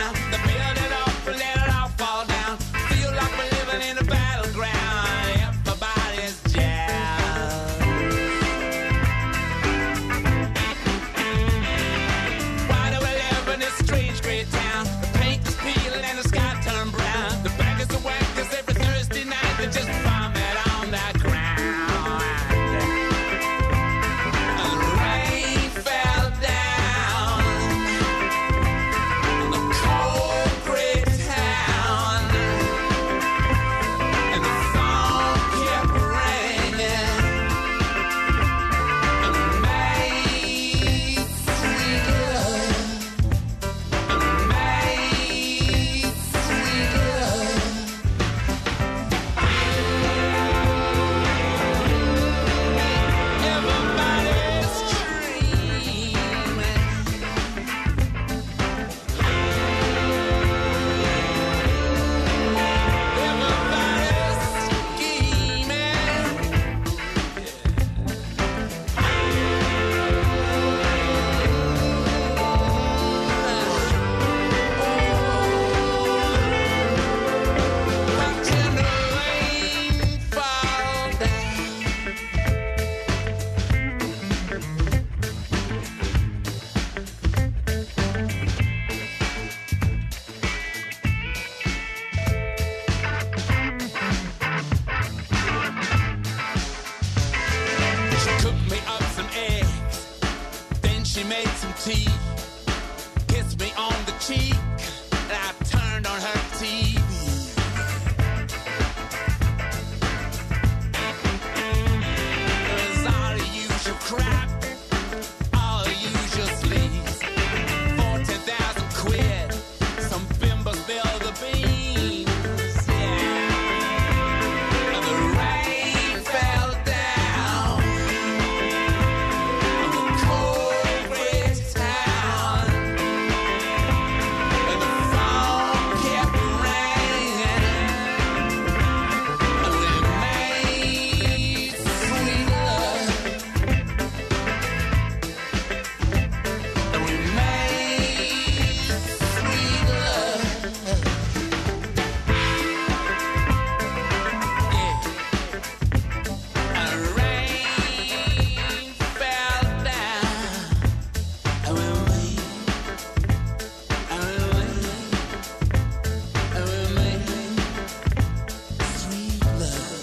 she made some tea, kissed me on the cheek, and I turned on her T V. It was all the usual crap, all the usual sleaze. Fourteen thousand quid, some bimbos fill the beans, yeah. And the rain fell down on the cold gray town, and the phone kept ringing, and we made sweet love, and we made sweet love, yeah. And rain fell down, and we made, and we made, and we made sweet love.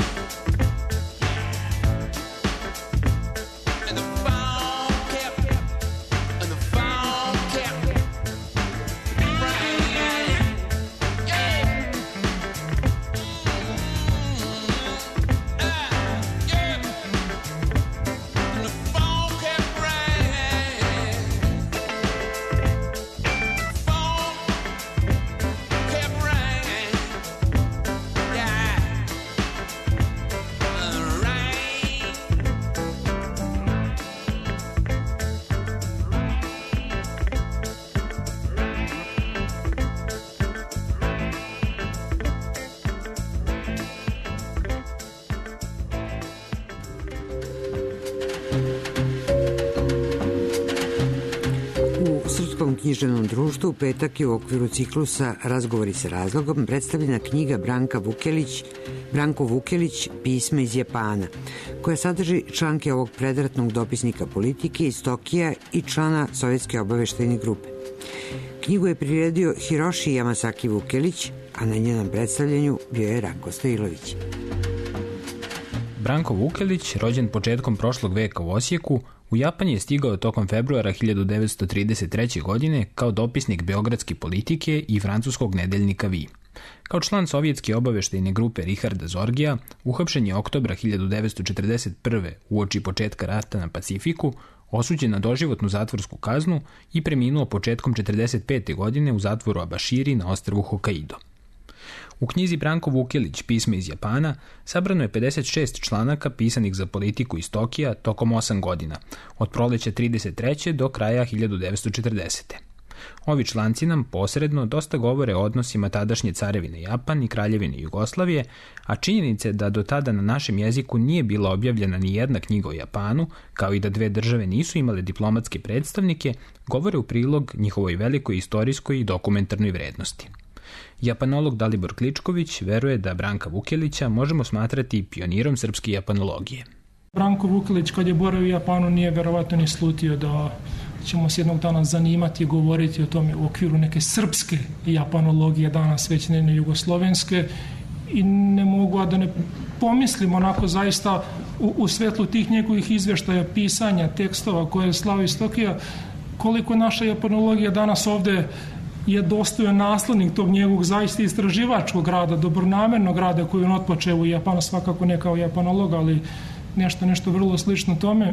And the phone kept, and the phone kept ringing, yeah. Ah, yeah. And the phone kept ringing, phone kept ringing, yeah. And the rain. U Srpskom književnom društvu u petak je u okviru ciklusa Razgovori sa razlogom predstavljena knjiga Branka Vukelić, Branko Vukelić Pisma iz Japana, koja sadrži članke ovog predratnog dopisnika politike iz Tokija i člana Sovjetske obaveštajne grupe. Knjigu je priredio Hiroshi Yamasaki Vukelić, a na njenom predstavljanju bio je Ranko Stojilović. Branko Vukelić, rođen početkom prošlog veka u Osijeku, u Japan je stigao tokom februara hiljadu devetsto trideset treće. godine kao dopisnik beogradske politike i francuskog nedeljnika Vi. Kao član sovjetske obaveštajne grupe Richarda Zorgija, uhapšen je oktobra hiljadu devetsto četrdeset prve. uoči početka rata na Pacifiku, osuđen na doživotnu zatvorsku kaznu i preminuo početkom četrdeset pete. godine u zatvoru Abaširi na ostrvu Hokkaido. U knjizi Branko Vukelić Pisma iz Japana sabrano je pedeset šest članaka pisanih za politiku iz Tokija tokom osam godina, od proleća trideset treće. do kraja hiljadu devetsto četrdesete. Ovi članci nam posredno dosta govore o odnosima tadašnje carevine Japan i kraljevine Jugoslavije, a činjenice da do tada na našem jeziku nije bila objavljena ni jedna knjiga o Japanu, kao i da dve države nisu imale diplomatske predstavnike, govore u prilog njihovoj velikoj istorijskoj i dokumentarnoj vrednosti. Japanolog Dalibor Kličković veruje da Branka Vukelića možemo smatrati pionirom srpske japanologije. Branko Vukelić kad je boravio u Japanu nije verovatno ni slutio da ćemo se jednog dana zanimati i govoriti o tome u okviru neke srpske japanologije, danas već ne jugoslovenske, i ne mogu a da ne pomislim onako zaista u, u svetlu tih njegovih izveštaja, pisanja, tekstova koje je slao iz Tokija, koliko naša japanologija danas ovde je dostojan naslednik tog njegovog zaista istraživačkog rada, dobronamernog rada koji on otpočeo u Japanu, svakako ne kao japanolog, ali nešto, nešto vrlo slično tome.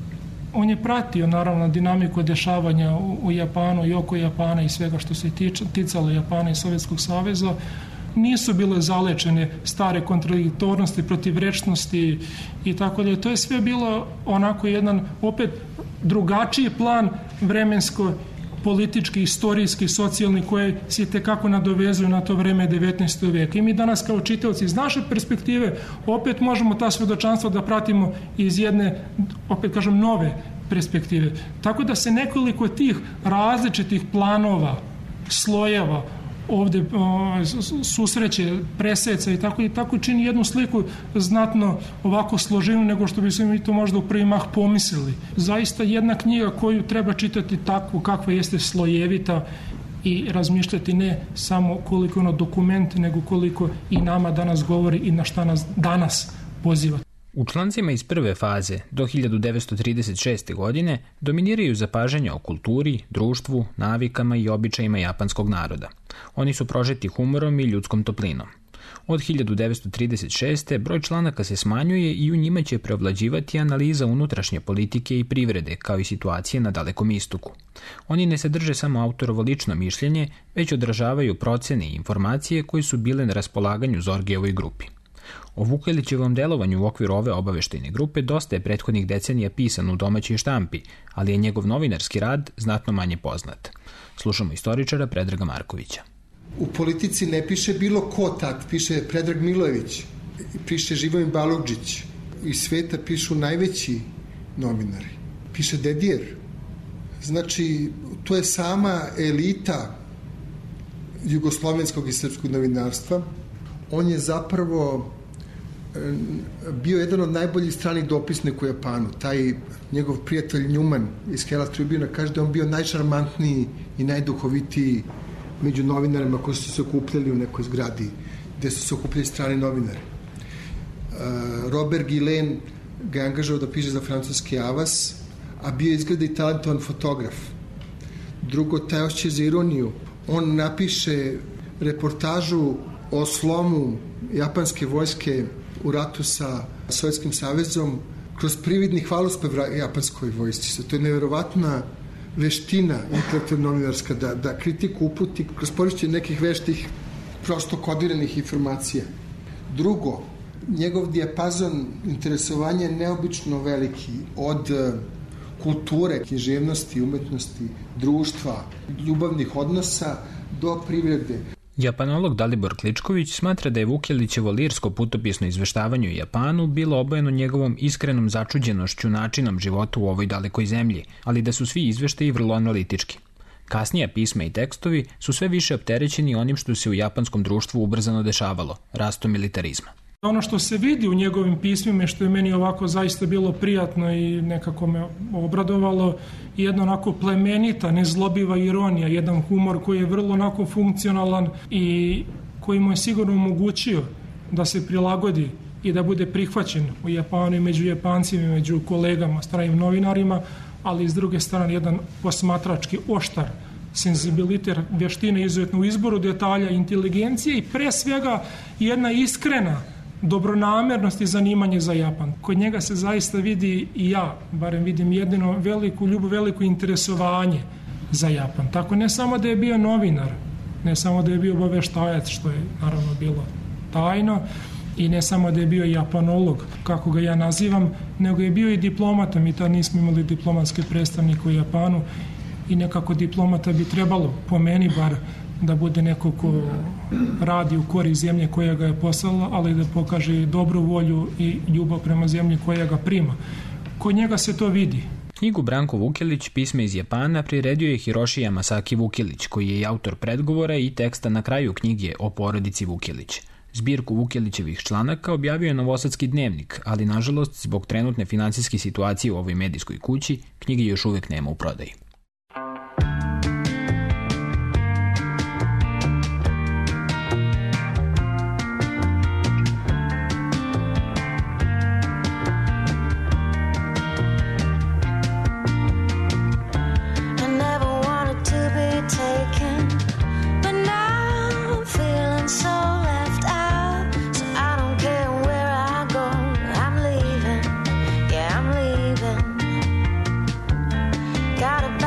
On je pratio naravno dinamiku dešavanja u, u Japanu i oko Japana i svega što se tiče, ticalo Japana i Sovjetskog saveza. Nisu bile zalečene stare kontradiktornosti, protivrečnosti i tako da. To je sve bilo onako jedan opet drugačiji plan vremensko, politički, istorijski, socijalni, koje se tekako nadovezuju na to vreme devetnaestog veka. I mi danas kao čitaoci iz naše perspektive opet možemo ta svedočanstva da pratimo iz jedne, opet kažem, nove perspektive. Tako da se nekoliko tih različitih planova, slojeva ovde o, susreće, preseca i tako i tako čini jednu sliku znatno ovako složenu nego što bi se mi to možda u prvi mah pomislili. Zaista jedna knjiga koju treba čitati takvu kakva jeste, slojevita, i razmišljati ne samo koliko ono dokument, nego koliko i nama danas govori i na šta nas danas poziva. U člancima iz prve faze do hiljadu devetsto trideset šeste. godine dominiraju zapažanja o kulturi, društvu, navikama i običajima japanskog naroda. Oni su prožeti humorom i ljudskom toplinom. Od hiljadu devetsto trideset šeste. broj članaka se smanjuje i u njima će preovlađivati analiza unutrašnje politike i privrede, kao i situacije na Dalekom istoku. Oni ne sadrže samo autorovo lično mišljenje, već odražavaju procene i informacije koje su bile na raspolaganju Zorgijevoj grupi. O Vukelićevom delovanju u okviru ove obaveštajne grupe dosta je prethodnih decenija pisano u domaćoj štampi, ali je njegov novinarski rad znatno manje poznat. Slušamo istoričara Predraga Markovića. U Politici ne piše bilo ko tad, piše Predrag Milojević, piše Živojin Balogđić. Iz sveta pišu najveći novinari. Piše Dedijer. Znači, to je sama elita jugoslovenskog i srpskog novinarstva. On je zapravo bio jedan od najboljih stranih dopisnika u Japanu. Taj njegov prijatelj Njuman iz Herald Tribuna kaže da on bio najšarmantniji i najduhovitiji među novinarima koji su se okupljali u nekoj zgradi gde su se okupljali strani novinari. Robert Guillain ga je angažao da piše za francuski Avas, a bio izgleda i talentovan fotograf. Drugo, taj osjećaj za ironiju. On napiše reportažu o slomu japanske vojske u ratu sa Sovjetskim savezom kroz prividni hvalospev japanskoj vojsci. To je nevjerovatna veština intelektualna novinarska da, da kritiku uputi kroz korišćenje nekih veštih prosto kodiranih informacija. Drugo, njegov dijapazon interesovanja je neobično veliki, od kulture, književnosti, umetnosti, društva, ljubavnih odnosa do privrede. Japanolog Dalibor Kličković smatra da je Vukelićevo lirsko putopisno izveštavanje u Japanu bilo obojeno njegovom iskrenom začuđenošću načinom života u ovoj dalekoj zemlji, ali da su svi izveštaji vrlo analitički. Kasnija pisma i tekstovi su sve više opterećeni onim što se u japanskom društvu ubrzano dešavalo, rastom militarizma. Ono što se vidi u njegovim pismima, što je meni ovako zaista bilo prijatno i nekako me obradovalo, jedna onako plemenita, nezlobiva ironija, jedan humor koji je vrlo onako funkcionalan i koji mu je sigurno omogućio da se prilagodi i da bude prihvaćen u Japanu i među Japancima i među kolegama, stranim novinarima, ali s druge strane jedan posmatrački oštar senzibilitet, vještine izuzetno u izboru detalja, inteligencije i pre svega jedna iskrena dobronamernost i zanimanje za Japan. Kod njega se zaista vidi, i ja barem vidim, jedino veliku ljubav, veliko interesovanje za Japan. Tako ne samo da je bio novinar, ne samo da je bio obaveštajac, što je naravno bilo tajno, i ne samo da je bio japanolog, kako ga ja nazivam, nego je bio i diplomata. Mi tad nismo imali diplomatske predstavnike u Japanu i nekako diplomata bi trebalo, po meni bar, da bude neko ko radi u korist zemlje koja ga je poslala, ali da pokaže dobru volju i ljubav prema zemlji koja ga prima. Kod njega se to vidi. Knjigu Branko Vukelić, Pisme iz Japana, priredio je Hiroshi Yamasaki Vukelić, koji je i autor predgovora i teksta na kraju knjige o porodici Vukelić. Zbirku Vukelićevih članaka objavio je Novosadski dnevnik, ali nažalost, zbog trenutne finansijske situacije u ovoj medijskoj kući, knjige još uvek nema u prodaji. Got a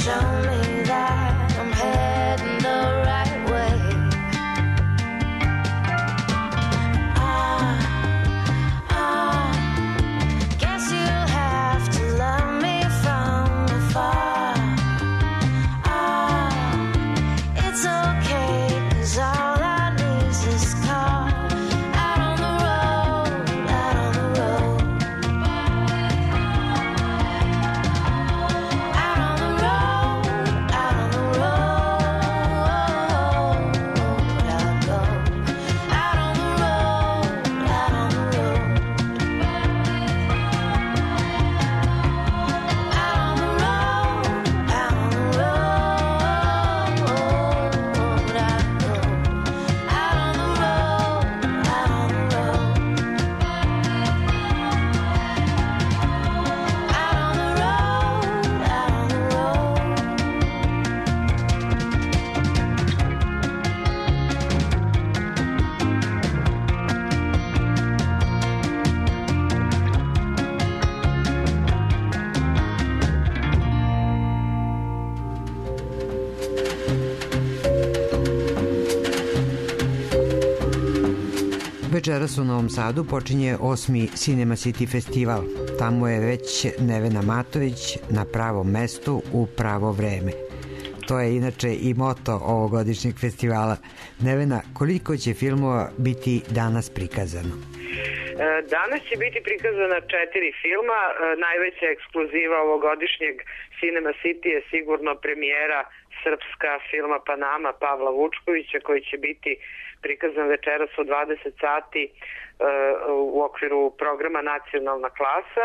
show me that I'm heading the right way. Ah, ah, guess you'll have to love me from afar. Ah, it's okay, 'cause all I need is this car. Out on the road, out on the road. Out on the road, out on the road. I go. Out on the road, out on the road. Out on the road, out on the road. I go. Out on the road, out on the road. Out on the road, out on the road. Večeras u Novom Sadu počinje osmi Cinema City festival. Tamo je već Nevena Matović na pravom mestu u pravo vreme. To je inače i moto ovogodišnjeg festivala. Nevena, koliko će filmova biti danas prikazano? Danas će biti prikazana četiri filma. Najveća ekskluziva ovogodišnjeg Cinema City je sigurno premijera srpska filma Panama Pavla Vučkovića, koji će biti prikazan večeras u dvadeset sati u okviru programa Nacionalna klasa.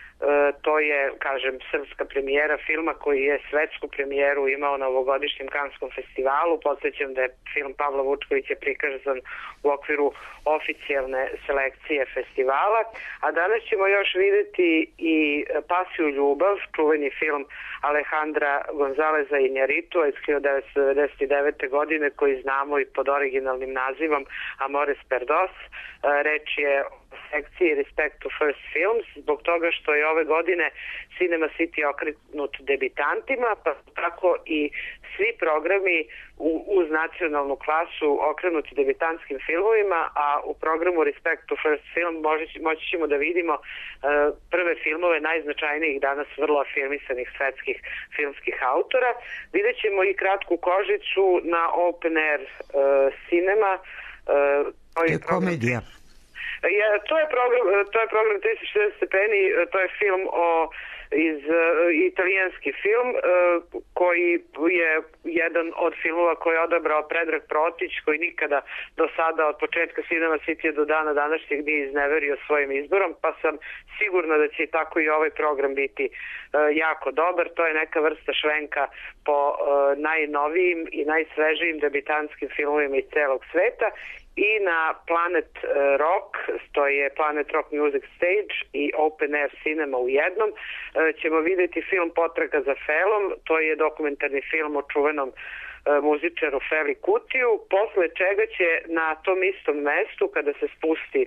To je, kažem, srpska premijera filma koji je svetsku premijeru imao na ovogodišnjem Kanskom festivalu. Podsjećam da je film Pavla Vučkovića prikazan u okviru oficijalne selekcije festivala. A danas ćemo još videti i Pasiju ljubav, čuveni film Alejandra Gonzaleza Injaritua iz hiljadu devetsto devedeset devete. godine, koji znamo i pod originalnim nazivom Amores Perdos. Reč je sekciji Respect to First Films, zbog toga što je ove godine Cinema City okrenut debitantima, pa tako i svi programi u, uz nacionalnu klasu okrenuti debitantskim filmovima, a u programu Respect to First Film moći, moći ćemo da vidimo uh, prve filmove najznačajnijih danas vrlo afirmisanih svetskih filmskih autora. Vidjet ćemo i Kratku kožicu na Open Air uh, Cinema. Uh, to je komedija. Ja, to je program, to je program tristo šezdeset stepeni, to je film o iz uh, italijanski film uh, koji je jedan od filmova koji je odabrao Predrag Protić, koji nikada do sada od početka Cinema City do dana današnjeg nije izneverio svojim izborom, pa sam sigurna da će tako i ovaj program biti uh, jako dobar. To je neka vrsta švenka po uh, najnovijim i najsvežijim debitantskim filmovima iz celog sveta. I na Planet Rock, to je Planet Rock Music Stage i Open Air Cinema u jednom, ćemo vidjeti film Potraga za Felom. To je dokumentarni film o čuvenom muzičaru Feli Kutiju, posle čega će na tom istom mestu, kada se spusti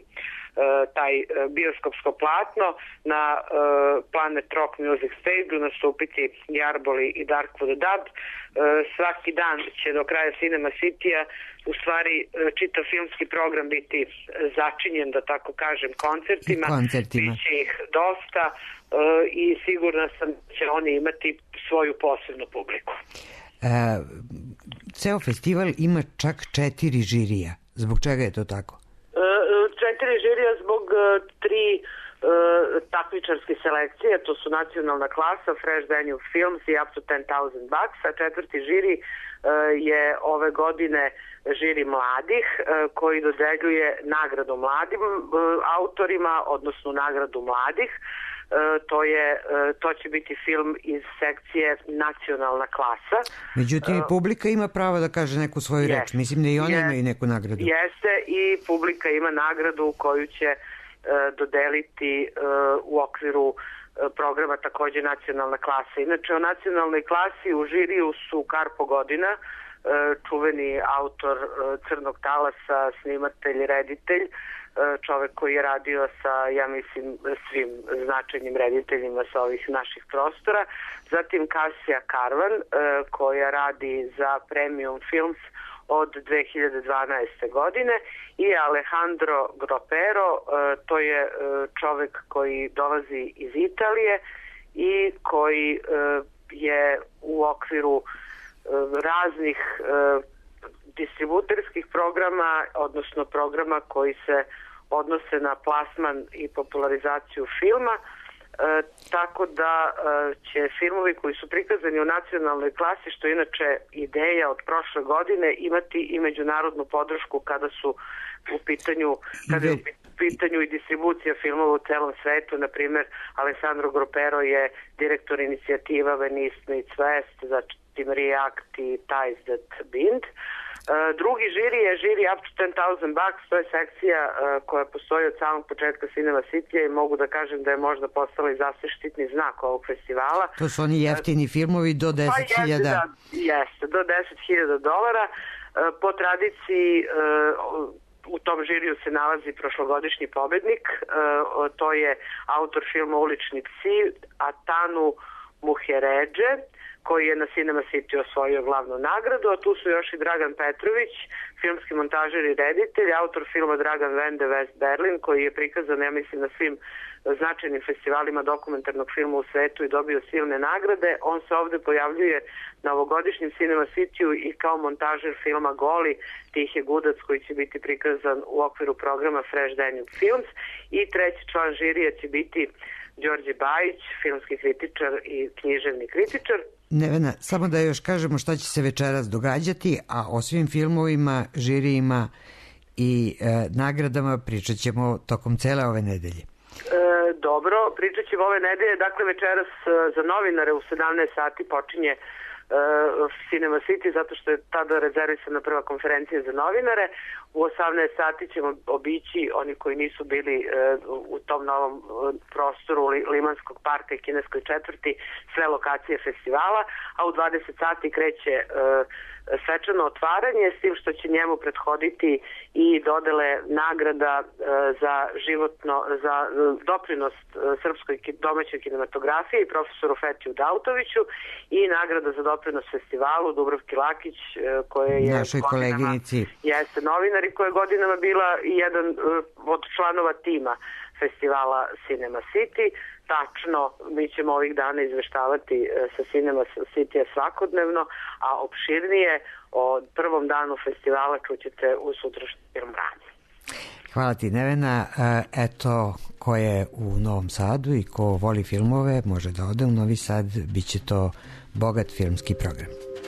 taj bioskopsko platno, na Planet Rock Music Stage nastupiti Jarboli i Darkwood Dub. Svaki dan će do kraja Cinema City-a u stvari čitav filmski program biti začinjen, da tako kažem, koncertima. koncertima. Biće ih dosta i sigurna sam da će oni imati svoju posebnu publiku. E, ceo festival ima čak četiri žirija. Zbog čega je to tako? Četiri žirija zbog tri uh, takmičarske selekcije, to su nacionalna klasa, Fresh Venue Films i Up to ten thousand bucks, a četvrti žiri uh, je ove godine žiri mladih uh, koji dodeljuje nagradu mladim uh, autorima, odnosno nagradu mladih. Uh, to, je, uh, to će biti film iz sekcije nacionalna klasa. Međutim, uh, publika ima pravo da kaže neku svoju jest, reč. Mislim da i oni jest, imaju neku nagradu. Jeste, i publika ima nagradu koju će uh, dodeliti uh, u okviru uh, programa takođe nacionalna klasa. Inače, o nacionalnoj klasi u žiriju su Karpo Godina, čuveni autor Crnog talasa, snimatelj, reditelj, čovek koji je radio sa, ja mislim, svim značajnim rediteljima sa ovih naših prostora. Zatim Kasija Karvan, koja radi za Premium Films od dve hiljade dvanaeste. godine i Alejandro Gropero, to je čovek koji dolazi iz Italije i koji je u okviru raznih distributerskih programa, odnosno programa koji se odnose na plasman i popularizaciju filma, e, tako da e, će filmovi koji su prikazani u nacionalnoj klasi, što je inače ideja od prošle godine, imati i međunarodnu podršku kada su u pitanju, kada je u pitanju i distribucija filmova u celom svetu. Na primjer, Alessandro Gropero je direktor inicijativa Venice Meets West, zatim React i Ties That Bind. Uh, drugi žiri je žiri Up to ten thousand bucks, to je sekcija uh, koja postoji od samog početka Cinema City-a i mogu da kažem da je možda postala i zaštitni znak ovog festivala. To su oni jeftini filmovi do deset hiljada. Pa jeste, da, jeste, do deset hiljada dolara. Uh, po tradiciji uh, u tom žiriju se nalazi prošlogodišnji pobednik, uh, to je autor filma Ulični psi, Atanu Muheređe, koji je na Cinema City osvojio glavnu nagradu, a tu su još i Dragan Petrović, filmski montažer i reditelj, autor filma Dragan Vende West Berlin, koji je prikazan, ja mislim, na svim značajnim festivalima dokumentarnog filma u svetu i dobio silne nagrade. On se ovde pojavljuje na ovogodišnjem Cinema City-u i kao montažer filma Goli, Tih je gudac, koji će biti prikazan u okviru programa Fresh Danube Films. I treći član žirija će biti Đorđe Bajić, filmski kritičar i književni kritičar. Nevena, samo da još kažemo šta će se večeras događati, a o svim filmovima, žirijima i e, nagradama pričat ćemo tokom cele ove nedelje. E, dobro, pričat ćemo ove nedelje. Dakle, večeras za novinare u sedamnaest sati počinje uh, Cinema City, zato što je tada rezervisana prva konferencija za novinare. U osamnaest sati ćemo obići, oni koji nisu bili uh, u tom novom uh, prostoru Limanskog parka i Kineskoj četvrti, sve lokacije festivala, a u dvadeset sati kreće uh, svečano otvaranje, s tim što će njemu prethoditi i dodele nagrada uh, za životno, za uh, doprinos uh, srpskoj domaćoj kinematografiji profesoru Fetiju Dautoviću i nagrada za doprinos festivalu Dubravki Lakić, uh, koja je našoj koleginici, jeste novinar i koja je godinama bila jedan uh, od članova tima festivala Cinema City. Tačno, mi ćemo ovih dana izveštavati sa Cinema City svakodnevno, a opširnije o prvom danu festivala čućete u sutrašnjem Filmrani. Hvala ti, Nevena. Eto, ko je u Novom Sadu i ko voli filmove može da ode u Novi Sad, bit će to bogat filmski program.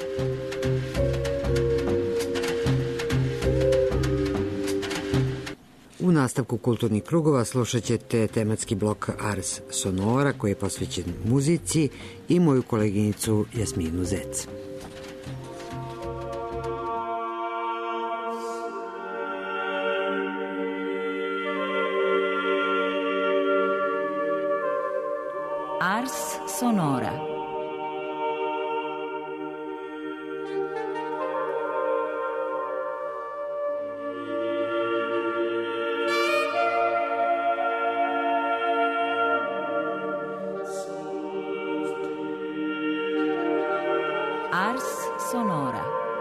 U nastavku kulturnih krugova slušat ćete tematski blok Ars Sonora koji je posvećen muzici i moju koleginicu Jasminu Zec. Ars Sonora. Ars Sonora.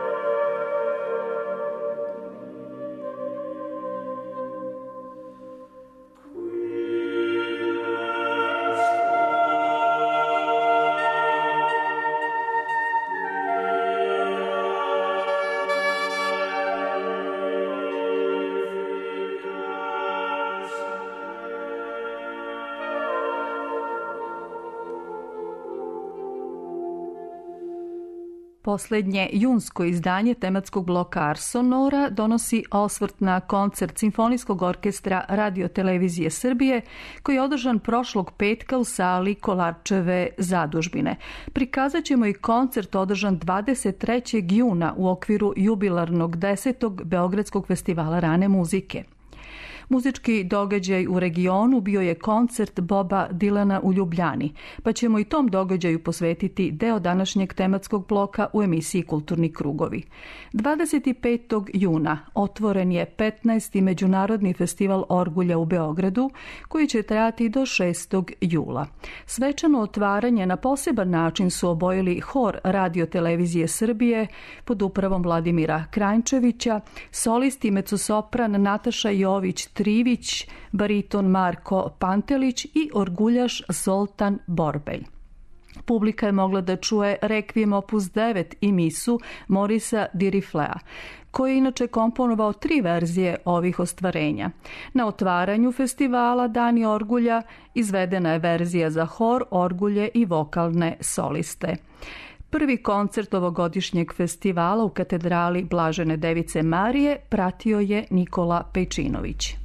Poslednje junsko izdanje tematskog bloka Ars Sonora donosi osvrt na koncert Simfonijskog orkestra Radio-televizije Srbije koji je održan prošlog petka u sali Kolarčeve zadužbine. Prikazat ćemo i koncert održan dvadeset trećeg juna u okviru jubilarnog desetog Beogradskog festivala rane muzike. Muzički događaj u regionu bio je koncert Boba Dilana u Ljubljani, pa ćemo i tom događaju posvetiti deo današnjeg tematskog bloka u emisiji Kulturni krugovi. dvadeset petog juna otvoren je petnaesti Međunarodni festival orgulja u Beogradu, koji će trajati do šestog jula. Svečano otvaranje na poseban način su obojili hor Radio televizije Srbije pod upravom Vladimira Krajnčevića, solisti mecosopran Nataša Jović-Trivić, bariton Marko Pantelić i orguljaš Zoltan Borbelj. Publika je mogla da čuje Rekvijem opus devet i misu Morisa Diriflea, koji je inače komponovao tri verzije ovih ostvarenja. Na otvaranju festivala Dani orgulja izvedena je verzija za hor, orgulje i vokalne soliste. Prvi koncert ovogodišnjeg festivala u katedrali Blažene Device Marije pratio je Nikola Pejčinović.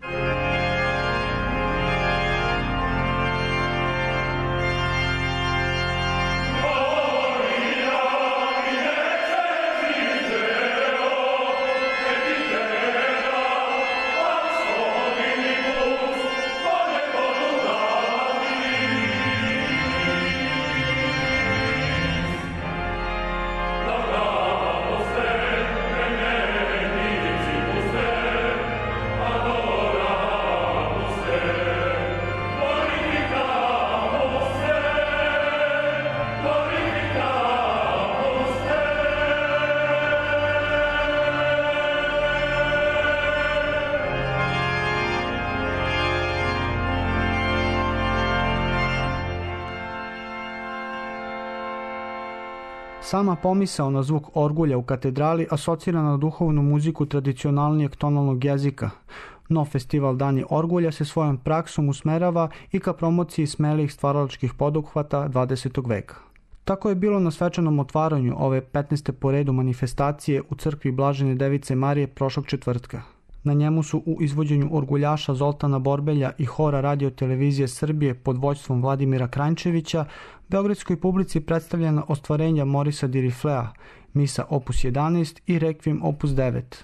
Sama pomisao na zvuk orgulja u katedrali asocira na duhovnu muziku tradicionalnijeg tonalnog jezika, no festival Dani orgulja se svojom praksom usmerava i ka promociji smelijih stvaralačkih poduhvata dvadesetog veka. Tako je bilo na svečanom otvaranju ove petnaeste po redu manifestacije u crkvi Blažene Device Marije prošlog četvrtka. Na njemu su u izvođenju orguljaša Zoltana Borbelja i hora Radio televizije Srbije pod vođstvom Vladimira Krajnčevića beogradskoj publici predstavljena ostvarenja Morisa Diriflea, misa opus jedanaest i Rekvijem opus devet.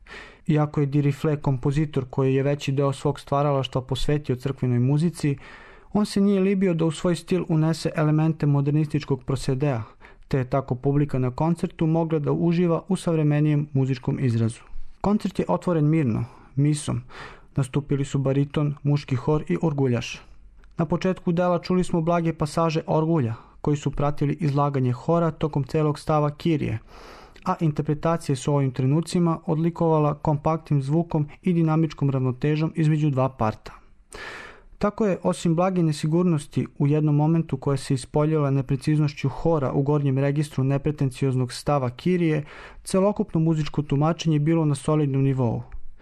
Iako je Dirifle kompozitor koji je veći deo svog stvaralaštva posvetio crkvenoj muzici, on se nije libio da u svoj stil unese elemente modernističkog prosedea, te je tako publika na koncertu mogla da uživa u savremenijem muzičkom izrazu. Koncert je otvoren mirno, misom. Nastupili su bariton, muški hor i orguljaš. Na početku dela čuli smo blage pasaže orgulja, koji su pratili izlaganje hora tokom celog stava Kirije, a interpretacije su u ovim trenucima odlikovala kompaktnim zvukom i dinamičkom ravnotežom između dva parta. Tako je, osim blage nesigurnosti, u jednom momentu koja se ispoljila nepreciznošću hora u gornjem registru nepretencioznog stava Kirije, celokupno muzičko tumačenje bilo na solidnom nivou.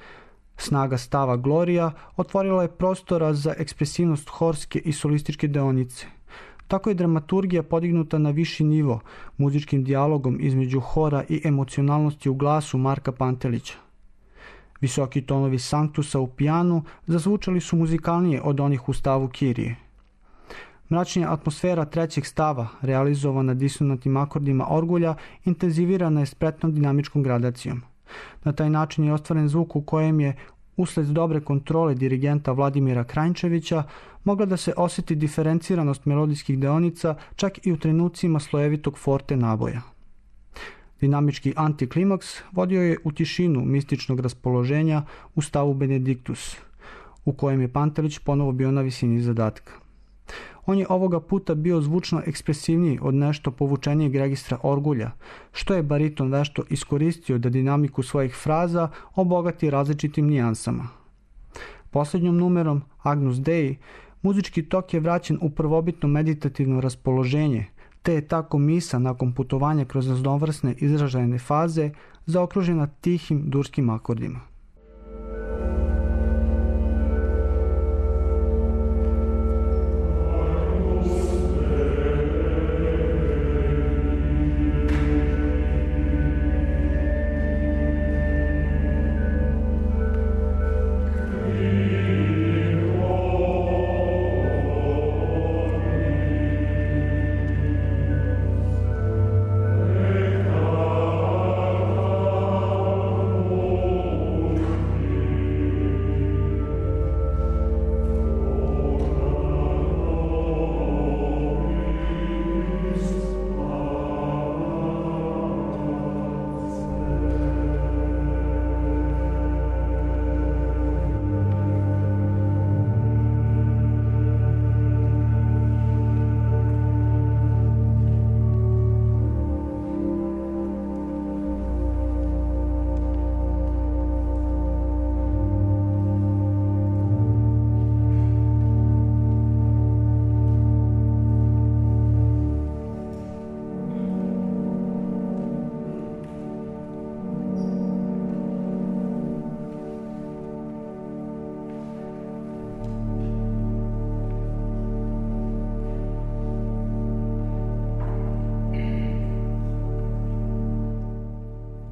Snaga stava Glorija otvorila je prostora za ekspresivnost horske i solističke deonice. Tako je dramaturgija podignuta na viši nivo muzičkim dijalogom između hora i emocionalnosti u glasu Marka Pantelića. Visoki tonovi sanktusa u pijanu zazvučali su muzikalnije od onih u stavu Kirije. Mračnija atmosfera trećeg stava, realizovana disonantnim akordima orgulja, intenzivirana je spretnom dinamičkom gradacijom. Na taj način je ostvaren zvuk u kojem je, usled dobre kontrole dirigenta Vladimira Krajnčevića, mogla da se osjeti diferenciranost melodijskih deonica čak i u trenucima slojevitog forte naboja. Dinamički antiklimaks vodio je u tišinu mističnog raspoloženja u stavu Benediktus, u kojem je Pantelić ponovo bio na visini zadatka. On je ovoga puta bio zvučno ekspresivniji od nešto povučenijeg registra orgulja, što je bariton vešto iskoristio da dinamiku svojih fraza obogati različitim nijansama. Posljednjom numerom, Agnus Dei, muzički tok je vraćen u prvobitno meditativno raspoloženje, te je tako misa nakon putovanja kroz raznovrsne izražajne faze zaokružena tihim durskim akordima. Oh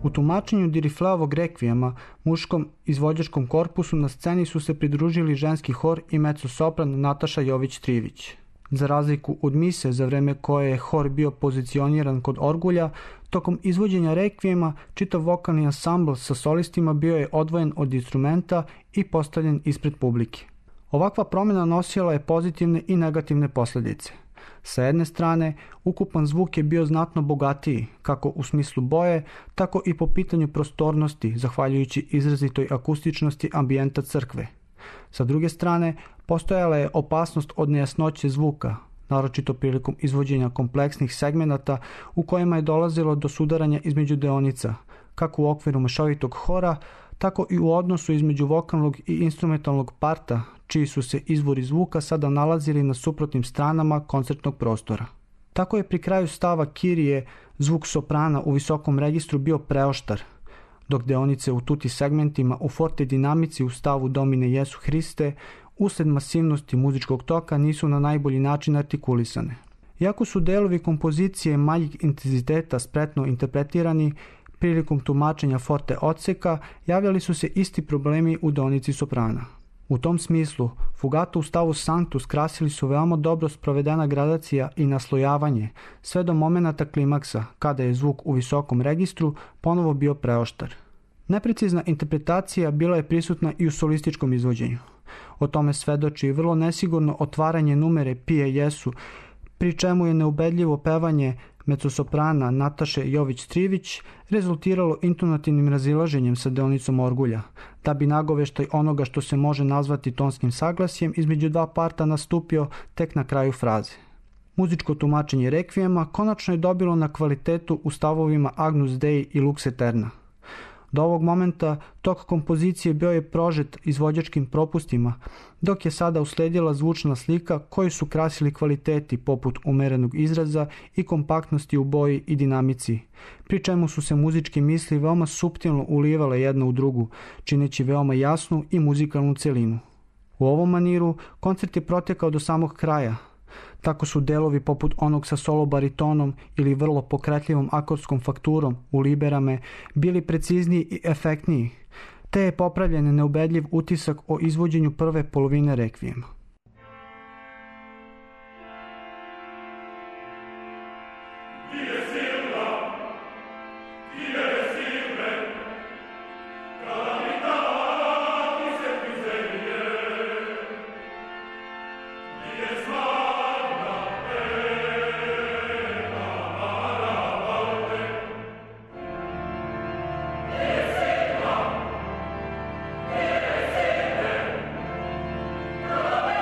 U tumačenju Dirifleovog rekvijema muškom izvođačkom korpusu na sceni su se pridružili ženski hor i mezzosopran Nataša Jović-Trivić. Za razliku od mise za vreme koje je hor bio pozicioniran kod orgulja, tokom izvođenja rekvijema čitav vokalni ansambl sa solistima bio je odvojen od instrumenta i postavljen ispred publike. Ovakva promjena nosila je pozitivne i negativne posljedice. Sa jedne strane, ukupan zvuk je bio znatno bogatiji, kako u smislu boje, tako i po pitanju prostornosti, zahvaljujući izrazitoj akustičnosti ambijenta crkve. Sa druge strane, postojala je opasnost od nejasnoće zvuka, naročito prilikom izvođenja kompleksnih segmenata u kojima je dolazilo do sudaranja između deonica, kako u okviru mešovitog hora, tako i u odnosu između vokalnog i instrumentalnog parta, čiji su se izvori zvuka sada nalazili na suprotnim stranama koncertnog prostora. Tako je pri kraju stava Kirije zvuk soprana u visokom registru bio preoštar, dok deonice u tuti segmentima u forte dinamici u stavu Domine Jesu Hriste usled masivnosti muzičkog toka nisu na najbolji način artikulisane. Iako su delovi kompozicije manjeg intenziteta spretno interpretirani, prilikom tumačenja forte odseka javljali su se isti problemi u deonici soprana. U tom smislu, fugato u stavu Sanctus krasili su veoma dobro sprovedena gradacija i naslojavanje, sve do momenata klimaksa, kada je zvuk u visokom registru ponovo bio preoštar. Neprecizna interpretacija bila je prisutna i u solističkom izvođenju. O tome svedoči i vrlo nesigurno otvaranje numere Pije Jesu, pri čemu je neubedljivo pevanje mezzosoprana Nataše Jović-Trivić rezultiralo intonativnim razilaženjem sa deonicom orgulja, da bi nagoveštaj onoga što se može nazvati tonskim saglasjem između dva parta nastupio tek na kraju fraze. Muzičko tumačenje rekvijema konačno je dobilo na kvalitetu u stavovima Agnus Dei i Lux Eterna. Do ovog momenta tok kompozicije bio je prožet izvođačkim propustima, dok je sada usledila zvučna slika koju su krasili kvaliteti poput umerenog izraza i kompaktnosti u boji i dinamici, pri čemu su se muzičke misli veoma suptilno ulivale jedna u drugu, čineći veoma jasnu i muzikalnu celinu. U ovom maniru koncert je protekao do samog kraja. Tako su delovi poput onog sa solo baritonom ili vrlo pokretljivom akordskom fakturom u liberame bili precizniji i efektniji, te je popravljen neubedljiv utisak o izvođenju prve polovine rekvijema. Thank you.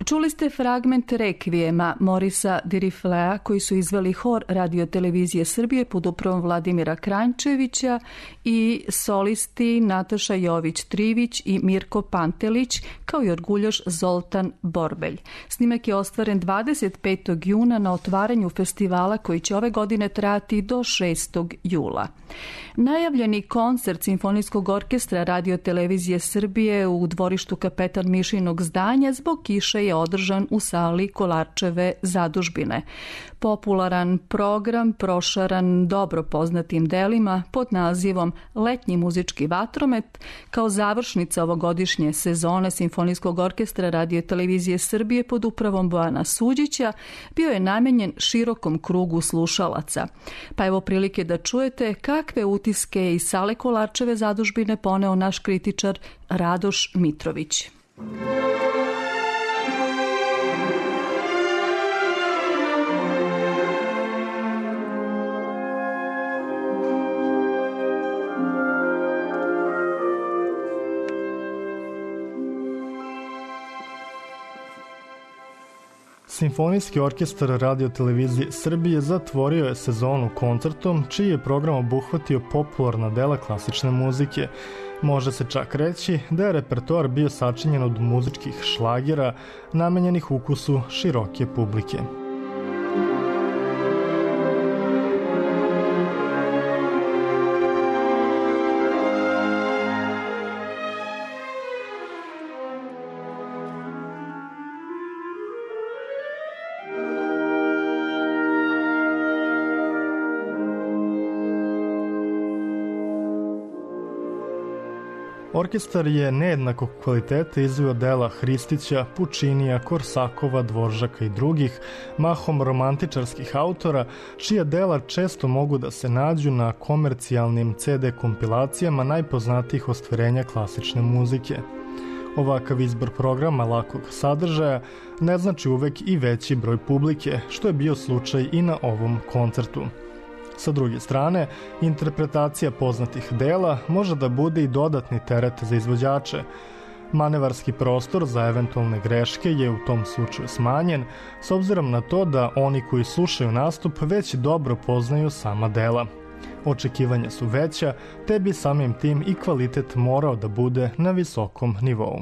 Čuli ste fragment rekvijema Morisa Diriflea koji su izveli hor Radio televizije Srbije pod upravom Vladimira Kranjčevića i solisti Nataša Jović-Trivić i Mirko Pantelić kao i orguljaš Zoltan Borbelj. Snimak je ostvaren dvadeset petog juna na otvaranju festivala koji će ove godine trajati do šestog jula. Najavljeni koncert Simfonijskog orkestra Radio televizije Srbije u dvorištu Kapetan Mišinog zdanja zbog kiše je održan u sali Kolarčeve zadužbine. Popularan program prošaran dobro poznatim delima pod nazivom Letnji muzički vatromet kao završnica ovogodišnje sezone Simfonijskog orkestra Radio televizije Srbije pod upravom Bojana Suđića bio je namenjen širokom krugu slušalaca. Pa evo prilike da čujete kakve utiske iz sale Kolarčeve zadužbine poneo naš kritičar Radoš Mitrović. Simfonijski orkestar Radio televizije Srbije zatvorio je sezonu koncertom čiji je program obuhvatio popularna dela klasične muzike. Može se čak reći da je repertoar bio sačinjen od muzičkih šlagera namenjenih ukusu široke publike. Orkestar je nejednakog kvaliteta izveo dela Hristića, Pučinija, Korsakova, Dvoržaka i drugih, mahom romantičarskih autora, čija dela često mogu da se nađu na komercijalnim ce de kompilacijama najpoznatijih ostvarenja klasične muzike. Ovakav izbor programa lakog sadržaja ne znači uvek i veći broj publike, što je bio slučaj i na ovom koncertu. Sa druge strane, interpretacija poznatih dela može da bude i dodatni teret za izvođače. Manevarski prostor za eventualne greške je u tom slučaju smanjen, s obzirom na to da oni koji slušaju nastup već dobro poznaju sama dela. Očekivanja su veća, te bi samim tim i kvalitet morao da bude na visokom nivou.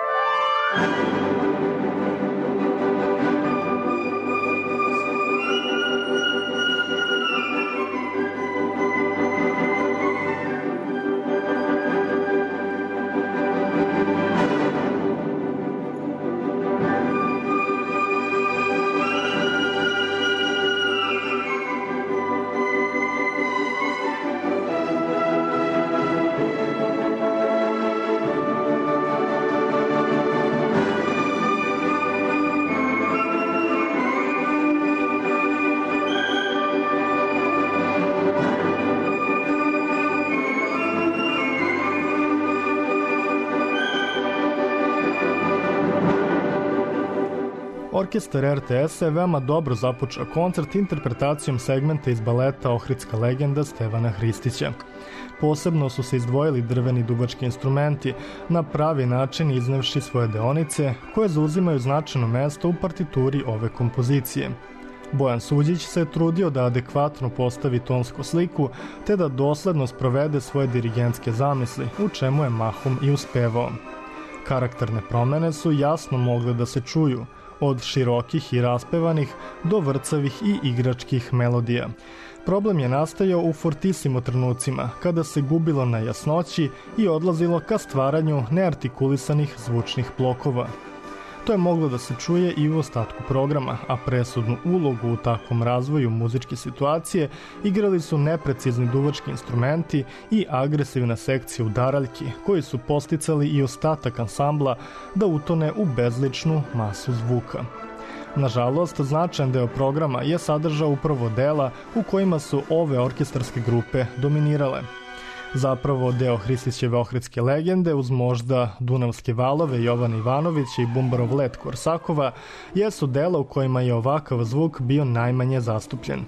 Orkestar er te es-a je veoma dobro započeo koncert interpretacijom segmenta iz baleta Ohridska legenda Stevana Hristića. Posebno su se izdvojili drveni duvački instrumenti, na pravi način iznevši svoje deonice, koje zauzimaju značajno mesto u partituri ove kompozicije. Bojan Suđić se je trudio da adekvatno postavi tonsku sliku, te da dosledno sprovede svoje dirigentske zamisli, u čemu je mahom i uspevao. Karakterne promene su jasno mogle da se čuju, od širokih i raspevanih do vrcavih i igračkih melodija. Problem je nastajao u fortissimo trenucima, kada se gubilo na jasnoći i odlazilo ka stvaranju neartikulisanih zvučnih blokova. To je moglo da se čuje i u ostatku programa, a presudnu ulogu u takvom razvoju muzičke situacije igrali su neprecizni duvački instrumenti i agresivna sekcija udaraljki, koji su posticali i ostatak ansambla da utone u bezličnu masu zvuka. Nažalost, značajan deo programa je sadržao upravo dela u kojima su ove orkestarske grupe dominirale. Zapravo, deo Hristićeve Ohridske legende uz možda Dunavske valove Jovana Ivanovića i Bumbarov let Korsakova jesu dela u kojima je ovakav zvuk bio najmanje zastupljen.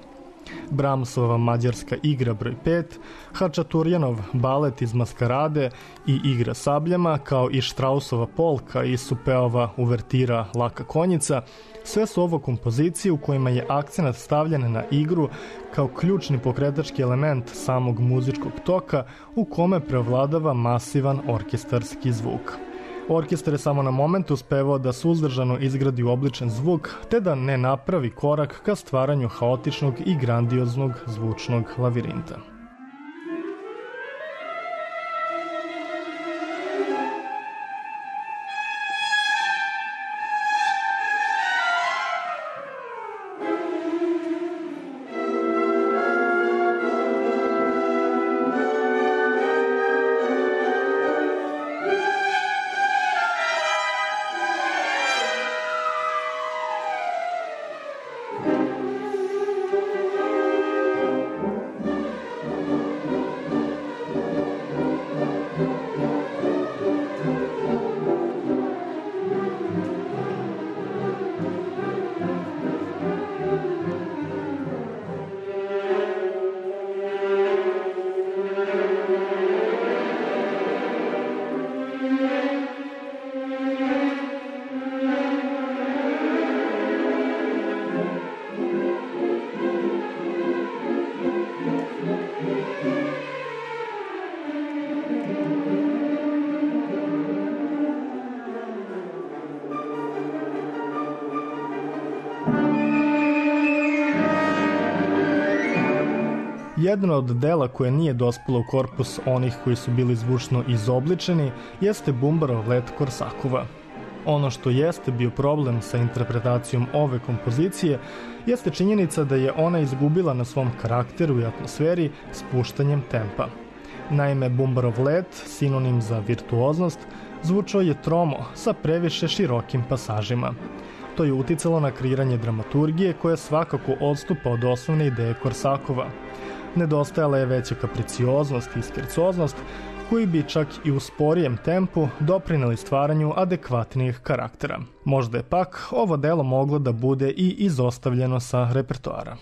Brahmsova Mađarska igra broj pet, Hačaturjanov balet iz Maskarade i igra sabljama, kao i Štrausova polka i Supeova uvertira Laka konjica, sve su ovo kompozicije u kojima je akcenat stavljen na igru kao ključni pokretački element samog muzičkog toka u kome preovladava masivan orkestarski zvuk. Orkestar je samo na moment uspevao da suzdržano izgradi obličan zvuk, te da ne napravi korak ka stvaranju haotičnog i grandioznog zvučnog lavirinta. Jedno od dela koje nije dospelo u korpus onih koji su bili zvučno izobličeni jeste Bumbarov let Korsakova. Ono što jeste bio problem sa interpretacijom ove kompozicije jeste činjenica da je ona izgubila na svom karakteru i atmosferi spuštanjem tempa. Naime, Bumbarov let, sinonim za virtuoznost, zvučao je tromo sa previše širokim pasažima. To je uticalo na kreiranje dramaturgije koja svakako odstupa od osnovne ideje Korsakova. Nedostajala je veća kapricioznost i skercoznost, koji bi čak i u sporijem tempu doprineli stvaranju adekvatnijih karaktera. Možda je pak ovo delo moglo da bude i izostavljeno sa repertoara.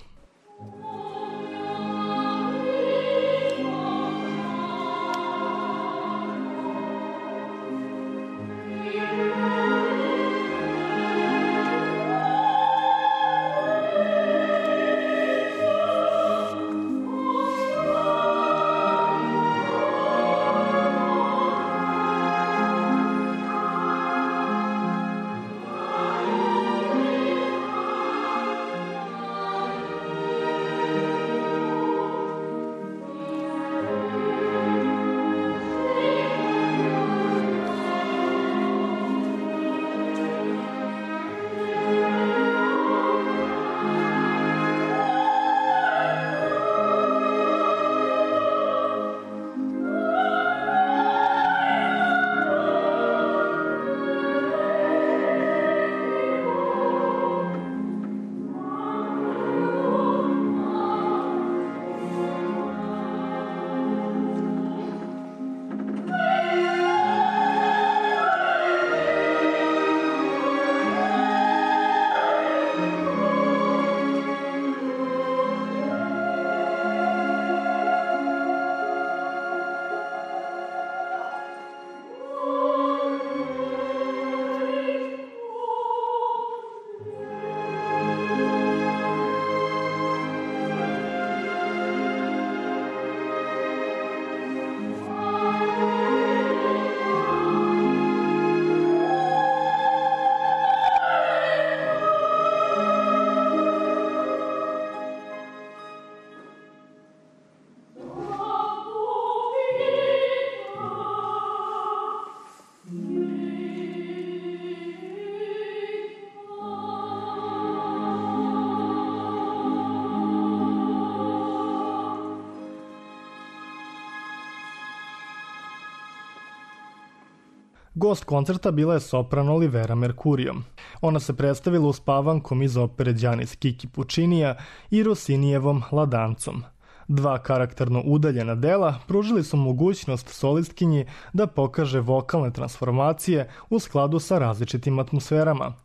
Gost koncerta bila je sopran Olivera Mercurio. Ona se predstavila uspavankom iz opere Đanis Kiki Pučinija i Rosinijevom Ladancom. Dva karakterno udaljena dela pružili su mogućnost solistkinji da pokaže vokalne transformacije u skladu sa različitim atmosferama.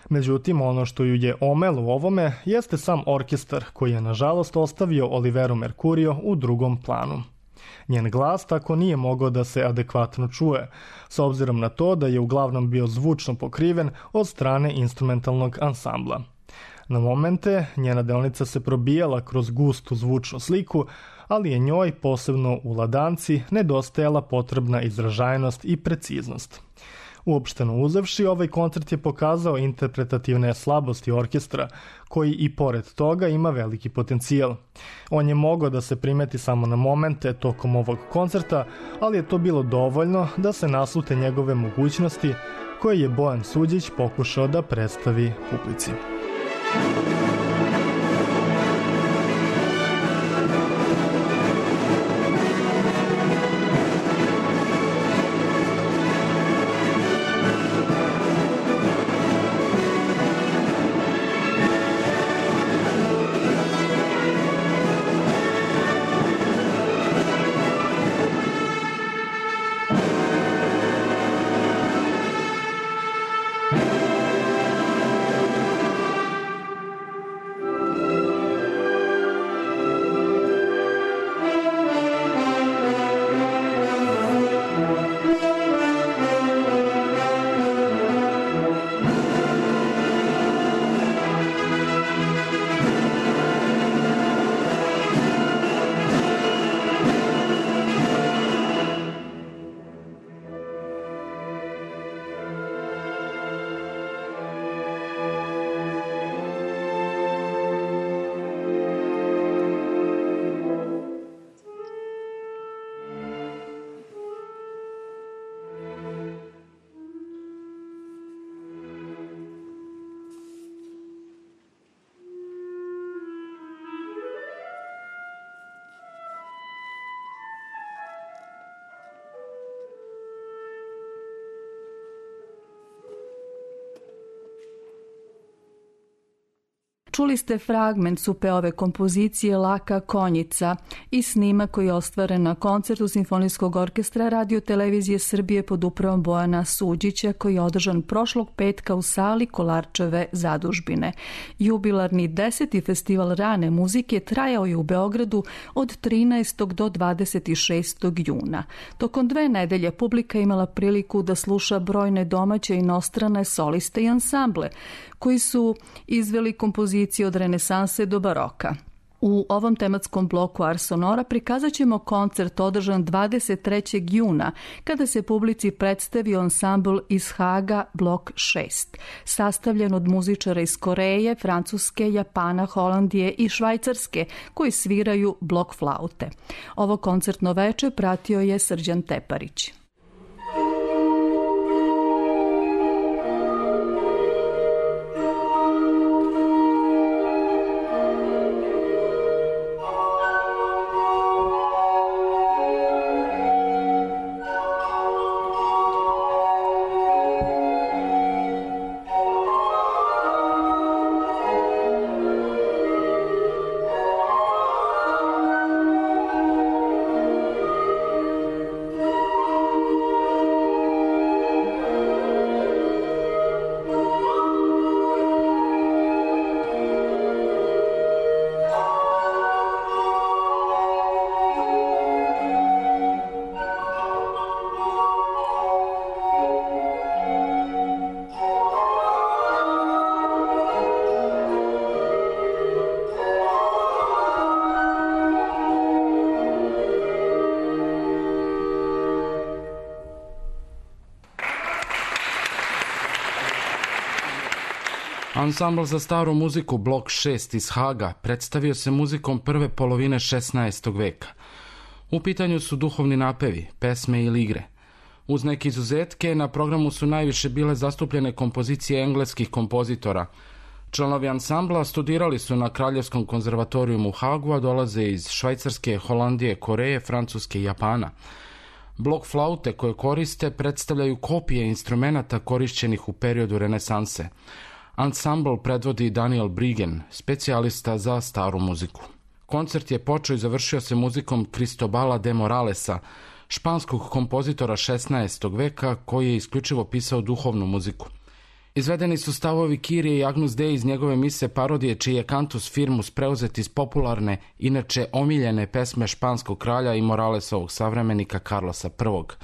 Međutim, ono što ju je omelo u ovome jeste sam orkestar koji je nažalost ostavio Oliveru Mercurio u drugom planu. Njen glas tako nije mogao da se adekvatno čuje, s obzirom na to da je uglavnom bio zvučno pokriven od strane instrumentalnog ansambla. Na momente njena delnica se probijala kroz gustu zvučnu sliku, ali je njoj, posebno u ladanci, nedostajala potrebna izražajnost i preciznost. Uopšteno uzevši, ovaj koncert je pokazao interpretativne slabosti orkestra, koji i pored toga ima veliki potencijal. On je mogao da se primeti samo na momente tokom ovog koncerta, ali je to bilo dovoljno da se naslute njegove mogućnosti koje je Bojan Suđić pokušao da predstavi publici. Čuli ste fragment Supeove kompozicije Laka konjica i snimak koji je ostvaren na koncertu Simfonijskog orkestra Radio Televizije Srbije pod upravom Bojana Suđića, koji je održan prošlog petka u sali Kolarčeve zadužbine. Jubilarni deseti festival rane muzike trajao je u Beogradu od trinaestog do dvadeset šestog juna. Tokom dve nedelje publika imala priliku da sluša brojne domaće i inostrane soliste i ansamble, koji su izveli kompozicije od renesanse do baroka. U ovom tematskom bloku Ars Sonora prikazat ćemo koncert održan dvadeset trećeg juna, kada se publici predstavio ansambl iz Haga blok šest, sastavljen od muzičara iz Koreje, Francuske, Japana, Holandije i Švajcarske, koji sviraju blok flaute. Ovo koncertno veče pratio je Srđan Teparić. Ansambl za staru muziku Blok šest iz Haga predstavio se muzikom prve polovine šesnaestog veka. U pitanju su duhovni napevi, pesme ili igre. Uz neke izuzetke, na programu su najviše bile zastupljene kompozicije engleskih kompozitora. Članovi ansambla studirali su na Kraljevskom konzervatorijumu u Hagu, a dolaze iz Švajcarske, Holandije, Koreje, Francuske i Japana. Blok flaute koje koriste predstavljaju kopije instrumenata korišćenih u periodu renesanse. Ansambl predvodi Daniel Brigen, specijalista za staru muziku. Koncert je počeo i završio se muzikom Cristobala de Moralesa, španskog kompozitora šesnaestog veka koji je isključivo pisao duhovnu muziku. Izvedeni su stavovi Kirije i Agnus Dei iz njegove mise parodije, čiji je Cantus Firmus preuzet iz popularne, inače omiljene pesme španskog kralja i Moralesovog savremenika Carlosa prvog.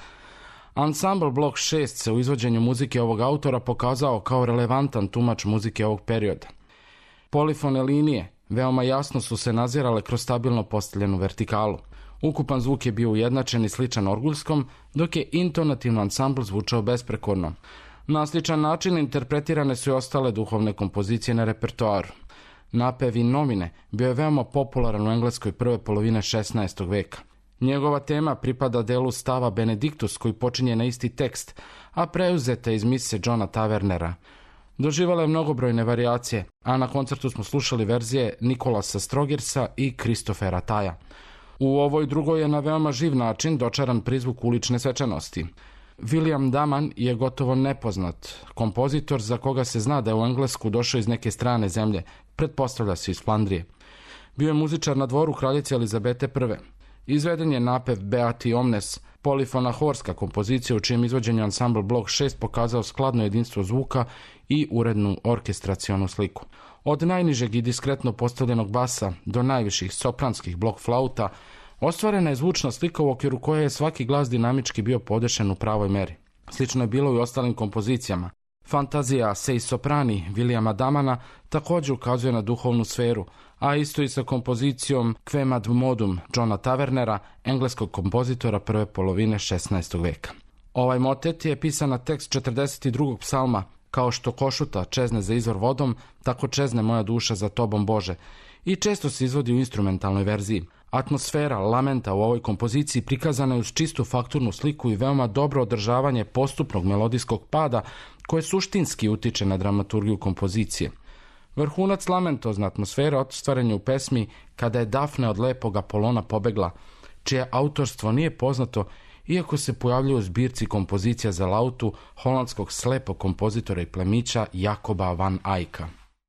Ansambl Blok šest se u izvođenju muzike ovog autora pokazao kao relevantan tumač muzike ovog perioda. Polifone linije veoma jasno su se nazirale kroz stabilno postavljenu vertikalu. Ukupan zvuk je bio ujednačen i sličan orguljskom, dok je intonativno ansambl zvučao besprekorno. Na sličan način interpretirane su i ostale duhovne kompozicije na repertoaru. Napev in nomine bio je veoma popularan u Engleskoj prve polovine šesnaestog veka. Njegova tema pripada delu stava Benedictus, koji počinje na isti tekst, a preuzeta iz mise Johna Tavernera. Doživala je mnogobrojne varijacije, a na koncertu smo slušali verzije Nikolasa Strogersa i Kristofera Taja. U ovoj drugoj je na veoma živ način dočaran prizvuk ulične svečanosti. William Daman je gotovo nepoznat kompozitor za koga se zna da je u Englesku došao iz neke strane zemlje, pretpostavlja se iz Flandrije. Bio je muzičar na dvoru kraljice Elizabete prve. Izveden je napev Beati Omnes, polifona horska kompozicija u čijem izvođenju ansambl Blok šest pokazao skladno jedinstvo zvuka i urednu orkestracionu sliku. Od najnižeg i diskretno postavljenog basa do najviših sopranskih blok flauta ostvarena je zvučna slika u okviru koje je svaki glas dinamički bio podešen u pravoj meri. Slično je bilo i u ostalim kompozicijama. Fantazija Sei soprani Williama Damana također ukazuje na duhovnu sferu, a isto i sa kompozicijom Quem ad modum Johna Tavernera, engleskog kompozitora prve polovine šesnaestog veka. Ovaj motet je pisan na tekst četrdeset drugog psalma, kao što košuta čezne za izvor vodom, tako čezne moja duša za tobom Bože, i često se izvodi u instrumentalnoj verziji. Atmosfera lamenta u ovoj kompoziciji prikazana je uz čistu fakturnu sliku i veoma dobro održavanje postupnog melodijskog pada koje suštinski utiče na dramaturgiju kompozicije. Vrhunac lamentozna atmosfera ostvaren je u pesmi Kada je Dafne od lepog Apolona pobegla, čije autorstvo nije poznato, iako se pojavljuje u zbirci kompozicija za lautu holandskog slepog kompozitora i plemića Jakoba van Eycka.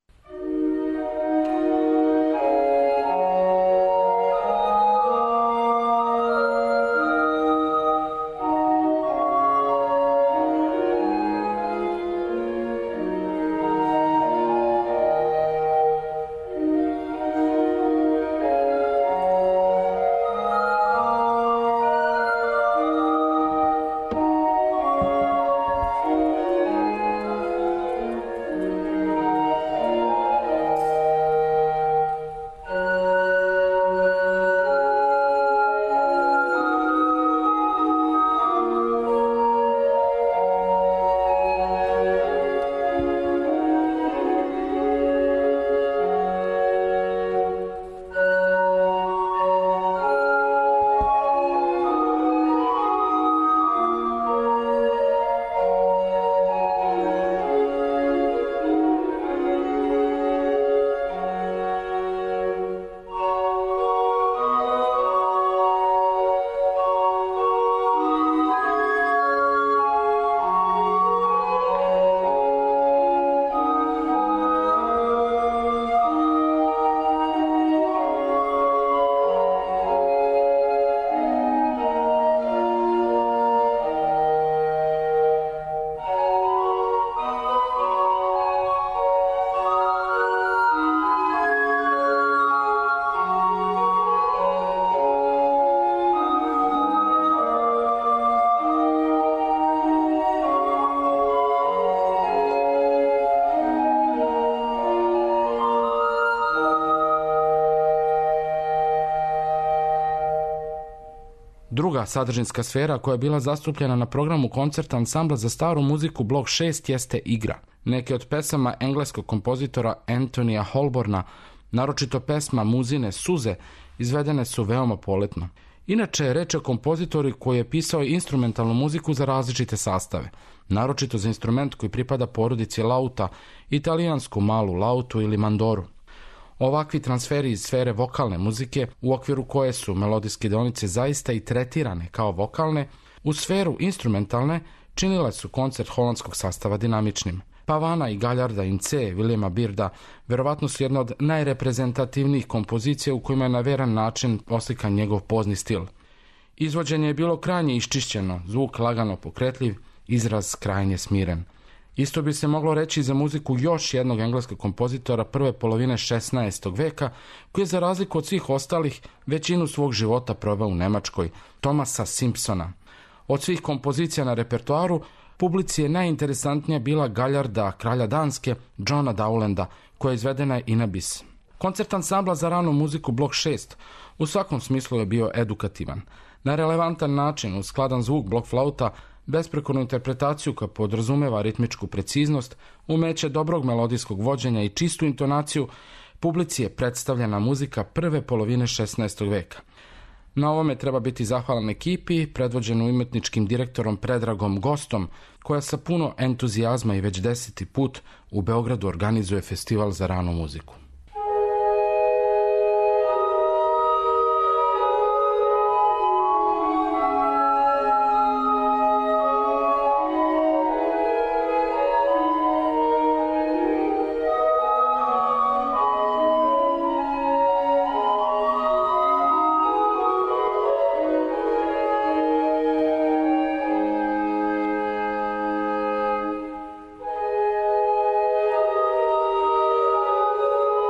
Druga sadržinska sfera koja je bila zastupljena na programu koncerta ansambla za staru muziku Blok šest jeste igra. Neke od pesama engleskog kompozitora Antonija Holborna, naročito pesma Muzine suze, izvedene su veoma poletno. Inače je reč o kompozitori koji je pisao instrumentalnu muziku za različite sastave, naročito za instrument koji pripada porodici lauta, italijansku malu lautu ili mandoru. Ovakvi transferi iz sfere vokalne muzike, u okviru koje su melodijske deonice zaista i tretirane kao vokalne, u sferu instrumentalne činile su koncert holandskog sastava dinamičnim. Pavana i Galjarda in C. Williama Bearda verovatno su jedna od najreprezentativnijih kompozicija u kojima je na veran način oslikan njegov pozni stil. Izvođenje je bilo krajnje iščišćeno, zvuk lagano pokretljiv, izraz krajnje smiren. Isto bi se moglo reći za muziku još jednog engleskog kompozitora prve polovine šesnaestog veka, koji je za razliku od svih ostalih većinu svog života proveo u Nemačkoj, Thomasa Simpsona. Od svih kompozicija na repertoaru, publici je najinteresantnija bila Galjarda, kralja Danske, Johna Dowlanda, koja je izvedena i na bis. Koncert ansambla za ranu muziku Blok šest u svakom smislu je bio edukativan. Na relevantan način, uz skladan zvuk blok flauta, besprekornu interpretaciju koja podrazumeva ritmičku preciznost, umeće dobrog melodijskog vođenja i čistu intonaciju, publici je predstavljena muzika prve polovine šesnaestog veka. Na ovome treba biti zahvalan ekipi, predvođenu umetničkim direktorom Predragom Gostom, koja sa puno entuzijazma i već deseti put u Beogradu organizuje festival za ranu muziku. Thank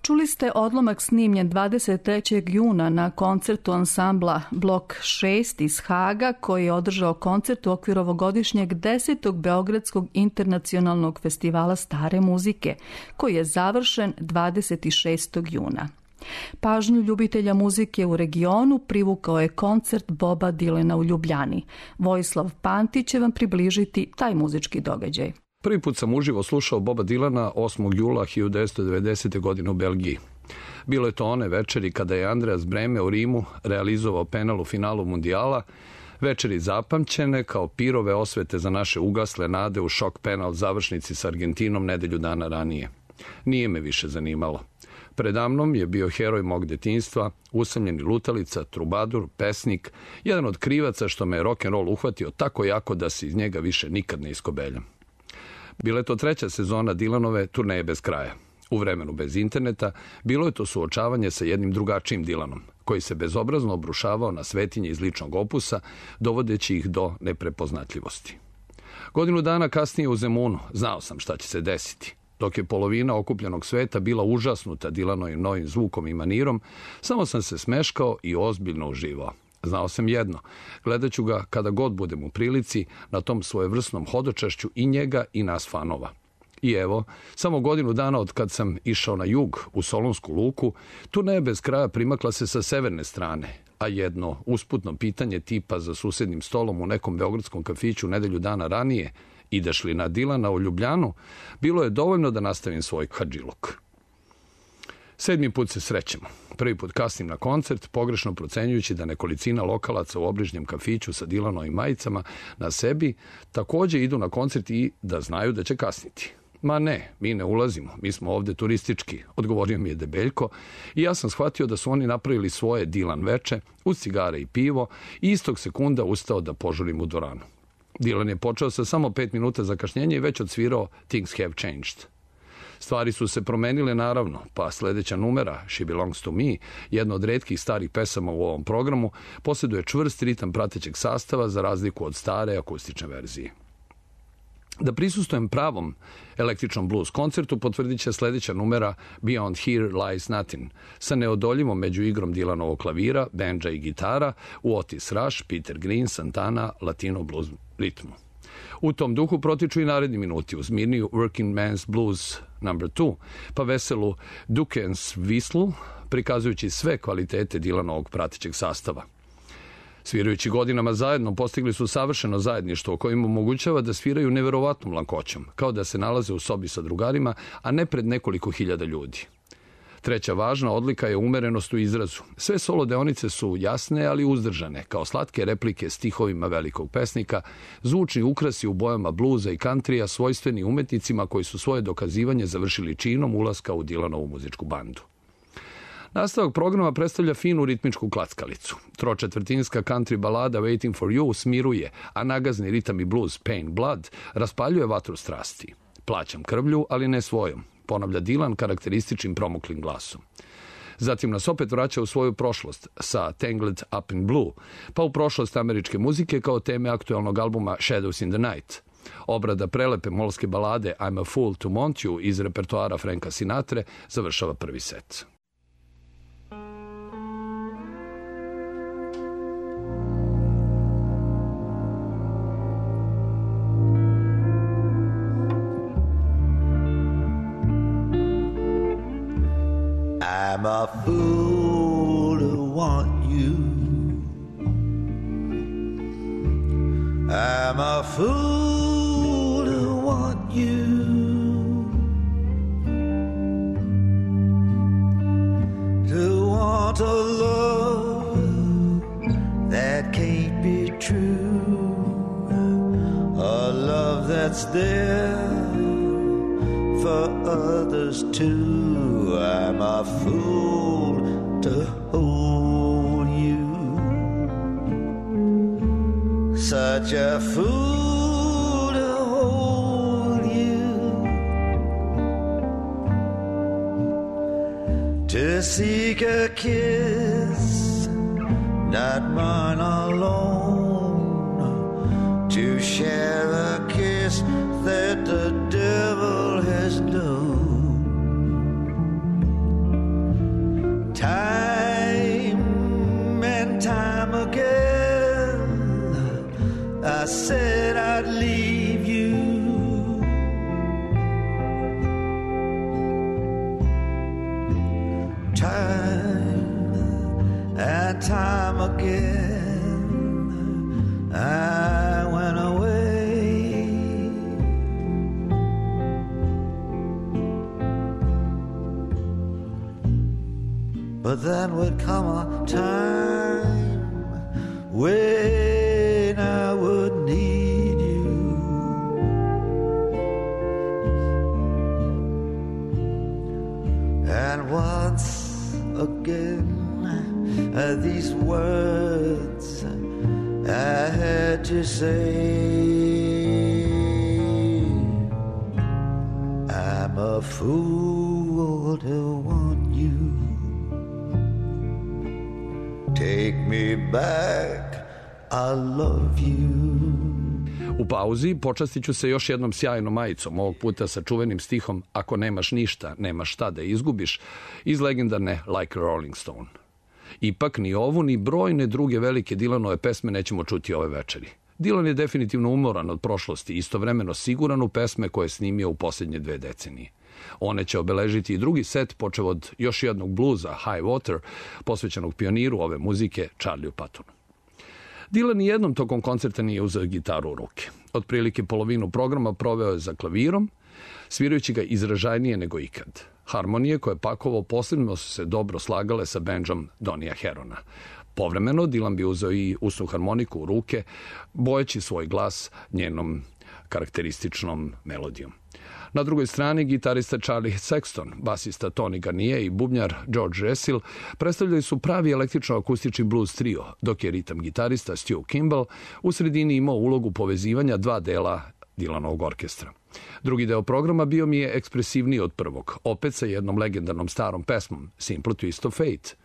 Čuli ste odlomak snimljen dvadeset trećeg juna na koncertu ansambla Blok šest iz Haga, koji je održao koncert u okviru ovogodišnjeg desetog Beogradskog internacionalnog festivala stare muzike, koji je završen dvadeset šestog juna. Pažnju ljubitelja muzike u regionu privukao je koncert Boba Dilana u Ljubljani. Vojislav Pantić će vam približiti taj muzički događaj. Prvi put sam uživo slušao Boba Dilana osmog jula hiljadu devetsto devedesete. godine u Belgiji. Bilo je to one večeri kada je Andreas Breme u Rimu realizovao penal u finalu mundijala, večeri zapamćene kao pirove osvete za naše ugasle nade u šok penal završnici s Argentinom nedelju dana ranije. Nije me više zanimalo. Predamnom je bio heroj mog detinjstva, usamljeni lutalica, trubadur, pesnik, jedan od krivaca što me je rock'n'roll uhvatio tako jako da se iz njega više nikad ne iskobeljam. Bila je to treća sezona Dylanove turneje bez kraja. U vremenu bez interneta bilo je to suočavanje sa jednim drugačijim Dylanom, koji se bezobrazno obrušavao na svetinje iz ličnog opusa, dovodeći ih do neprepoznatljivosti. Godinu dana kasnije u Zemunu znao sam šta će se desiti. Dok je polovina okupljenog sveta bila užasnuta Dylanovim novim zvukom i manirom, samo sam se smeškao i ozbiljno uživao. Znao sam jedno, gledat ću ga kada god budem u prilici na tom svojevrsnom hodočašću i njega i nas fanova. I evo, samo godinu dana od kad sam išao na jug, u Solunsku luku, turneja bez kraja primakla se sa severne strane, a jedno usputno pitanje tipa za susednim stolom u nekom beogradskom kafiću nedelju dana ranije, ideš li na Dylana u Ljubljanu, bilo je dovoljno da nastavim svoj hadžiluk. Sedmi put se srećemo. Prvi put kasnim na koncert, pogrešno procenjujući da nekolicina lokalaca u obližnjem kafiću sa Dylanovim majicama na sebi takođe idu na koncert i da znaju da će kasniti. Ma ne, mi ne ulazimo, mi smo ovde turistički, odgovorio mi je Debeljko i ja sam shvatio da su oni napravili svoje Dylan veče uz cigare i pivo i istog sekunda ustao da požurim u dvoranu. Dylan je počeo sa samo pet minuta zakašnjenja i već odsvirao Things Have Changed. Stvari su se promenile naravno, pa sledeća numera, She Belongs to Me, jedna od retkih starih pesama u ovom programu, posjeduje čvrst ritam pratećeg sastava za razliku od stare akustične verzije. Da prisustujem pravom električnom blues koncertu potvrdit će sledeća numera Beyond Here Lies Nothing, sa neodoljivom među igrom Dylanovog klavira, bendža i gitara u Otis Rush, Peter Green, Santana, latino blues ritmu. U tom duhu protiču i naredni minuti uz mirniju Working Man's Blues number two, pa veselu Duke's Whistle, prikazujući sve kvalitete Dylanovog pratećeg sastava. Svirajući godinama zajedno postigli su savršeno zajedništvo koje im omogućava da sviraju neverovatnom lankoćom, kao da se nalaze u sobi sa drugarima, a ne pred nekoliko hiljada ljudi. Treća važna odlika je umerenost u izrazu. Sve solo deonice su jasne, ali uzdržane, kao slatke replike stihovima velikog pesnika, zvučni ukrasi u bojama bluza i kantrija svojstveni umetnicima koji su svoje dokazivanje završili činom ulaska u Dylanovu muzičku bandu. Nastavak programa predstavlja finu ritmičku klackalicu. Tročetvrtinska country balada Waiting for You smiruje, a nagazni ritam i blues Pain Blood raspaljuje vatru strasti. Plaćam krvlju, ali ne svojom, ponavlja Dylan karakterističnim promuklim glasom. Zatim nas opet vraća u svoju prošlost sa Tangled Up in Blue, pa u prošlost američke muzike kao teme aktualnog albuma Shadows in the Night. Obrada prelepe molske balade I'm a Fool to Want You iz repertoara Franka Sinatre završava prvi set. I'm a fool to want you. I'm a fool to want you. To want a love that can't be true. A love that's there for others too. I'm a fool to hold you. Such a fool to hold you. To seek a kiss, not mine alone. To share a kiss that the devil has known. Time and time again, I said I'd leave you. Time and time again, I went away. But then would come a time when I would need you. And once again, uh, these words I had to say. I'm a fool to want you. Take me back, I love you. U pauzi počastit ću se još jednom sjajnom majicom, ovog puta sa čuvenim stihom Ako nemaš ništa, nemaš šta da izgubiš, iz legendarne Like a Rolling Stone. Ipak ni ovu ni brojne druge velike Dylanove pesme nećemo čuti ove večeri. Dylan je definitivno umoran od prošlosti i istovremeno siguran u pesme koje je snimio u posljednje dve decenije. One će obeležiti i drugi set, počev od još jednog bluza, High Water, posvećenog pioniru ove muzike, Charlieu Pattonu. Dylan ni jednom tokom koncerta nije uzeo gitaru u ruke. Otprilike polovinu programa proveo je za klavirom, svirajući ga izražajnije nego ikad. Harmonije koje je pakovao posebno su se dobro slagale sa bendžom Donija Herona. Povremeno Dylan bi uzeo i usnu harmoniku u ruke, bojeći svoj glas njenom karakterističnom melodijom. Na drugoj strani gitarista Charlie Sexton, basista Tony Garnier i bubnjar George Russell predstavljali su pravi električno-akustični blues trio, dok je ritam gitarista Stu Kimball u sredini imao ulogu povezivanja dva dela Dylanovog orkestra. Drugi deo programa bio mi je ekspresivniji od prvog, opet sa jednom legendarnom starom pesmom, Simple Twist of Fate.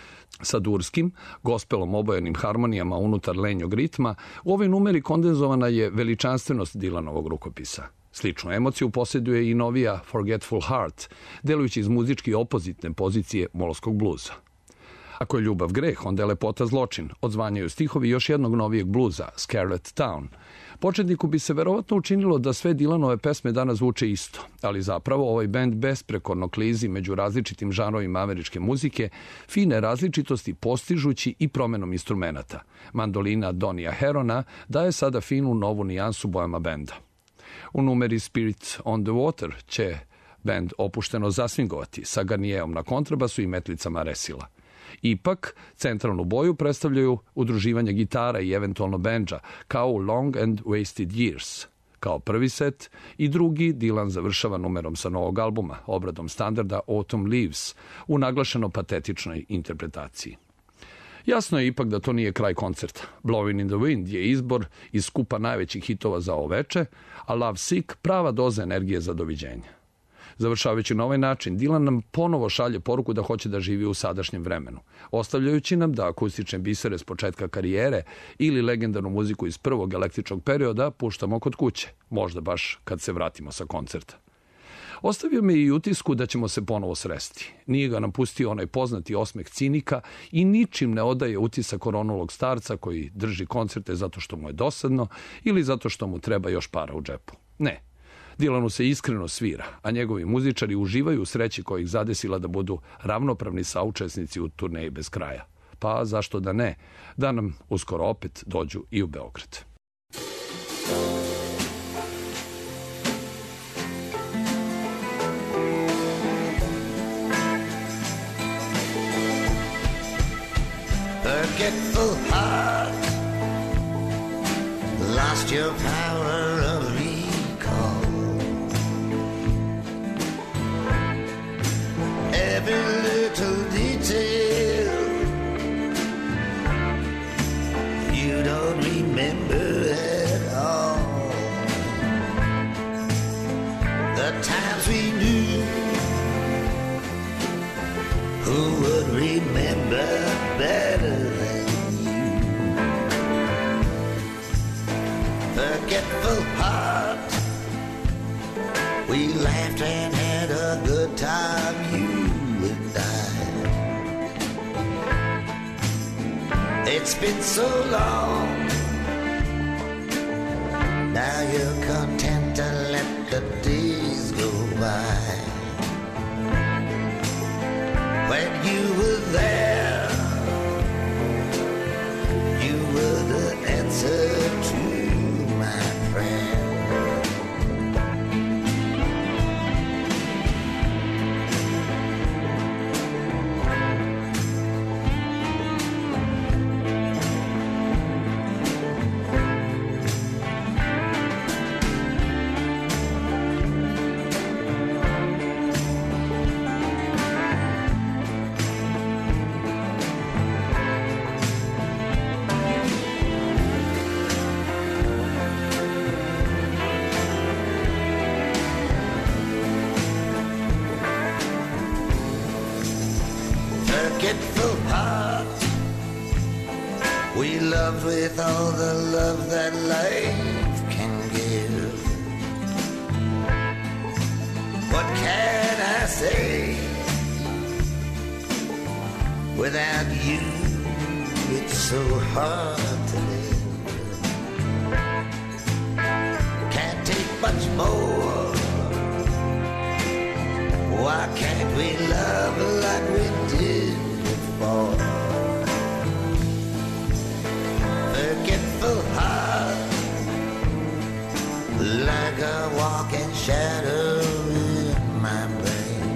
Sa durskim, gospelom obojenim harmonijama unutar lenjog ritma, u ovoj numeri kondenzovana je veličanstvenost Dylanovog rukopisa. Sličnu emociju posjeduje i novija Forgetful Heart, delujući iz muzički opozitne pozicije molskog bluza. Ako je ljubav greh, onda je lepota zločin, odzvanjaju stihovi još jednog novijeg bluza, Scarlet Town. Početniku bi se verovatno učinilo da sve Dylanove pesme danas zvuče isto, ali zapravo ovaj bend besprekorno klizi među različitim žanrovima američke muzike, fine različitosti postižući i promenom instrumenata. Mandolina Donija Herona daje sada finu novu nijansu bojama benda. U numeri Spirit on the Water će bend opušteno zasvingovati sa Garnierom na kontrabasu i metlicama Resila. Ipak, centralnu boju predstavljaju udruživanje gitara i eventualno bendža, kao u Long and Wasted Years. Kao prvi set i drugi, Dylan završava numerom sa novog albuma, obradom standarda Autumn Leaves, u naglašeno patetičnoj interpretaciji. Jasno je ipak da to nije kraj koncerta. Blowing in the Wind je izbor iz skupa najvećih hitova za ovo veče, a Love Sick prava doza energije za doviđenje. Završavajući na ovaj način, Dylan nam ponovo šalje poruku da hoće da živi u sadašnjem vremenu, ostavljajući nam da akustične bisere s početka karijere ili legendarnu muziku iz prvog električnog perioda puštamo kod kuće, možda baš kad se vratimo sa koncerta. Ostavio me i utisku da ćemo se ponovo sresti. Nije ga napustio onaj poznati osmeh cinika i ničim ne odaje utisak koronulog starca koji drži koncerte zato što mu je dosadno ili zato što mu treba još para u džepu. Ne. Dylanu se iskreno svira, a njegovi muzičari uživaju u sreći koja ih zadesila da budu ravnopravni saučesnici u turneji bez kraja. Pa zašto da ne, da nam uskoro opet dođu i u Beograd. Forgetful heart, lost your power of recall. Every little detail you don't remember at all. The times we knew, who would remember better than you? Forgetful heart, we laughed and had a good time, you and I. It's been so long. Now you're content to let the days go by. When you were there, you were the answer to my prayer. Forgetful heart, we loved with all the love that life can give. What can I say? Without you, it's so hard to live. Can't take much more. Why can't we love like we did before? Forgetful heart, like a walking shadow in my brain.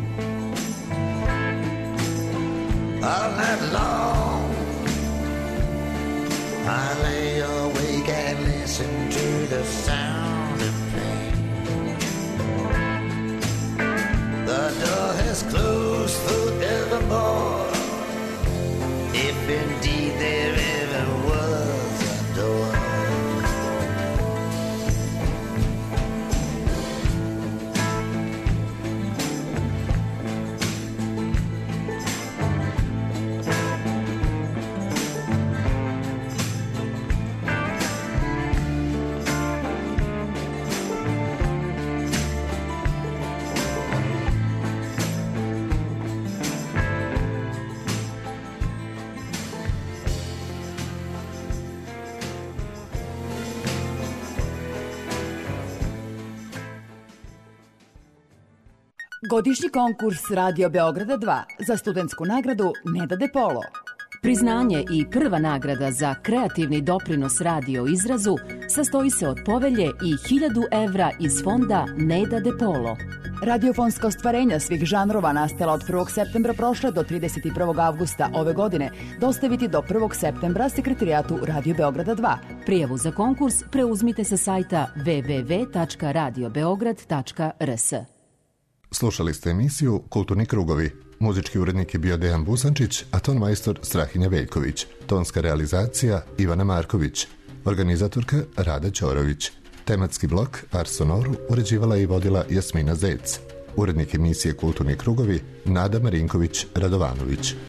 All night long, I lay awake and listen to the sound of pain. The door has closed forevermore, if indeed there ever was a door. Godišnji konkurs Radio Beograda dva za studentsku nagradu Neda De Polo. Priznanje i prva nagrada za kreativni doprinos radio izrazu sastoji se od povelje i hiljadu evra iz fonda Neda De Polo. Radiofonska ostvarenja svih žanrova nastala od prvog septembra prošle do trideset prvog avgusta ove godine dostaviti do prvog septembra sekretarijatu Radio Beograda dva. Prijavu za konkurs preuzmite sa sajta w w w tačka radio beograd tačka r s. Slušali ste emisiju Kulturni krugovi. Muzički urednik je bio Dejan Busančić, a ton majstor Strahinja Veljković. Tonska realizacija Ivana Marković. Organizatorka Rada Ćorović. Tematski blok Ars Sonoru uređivala i vodila Jasmina Zec. Urednik emisije Kulturni krugovi Nada Marinković Radovanović.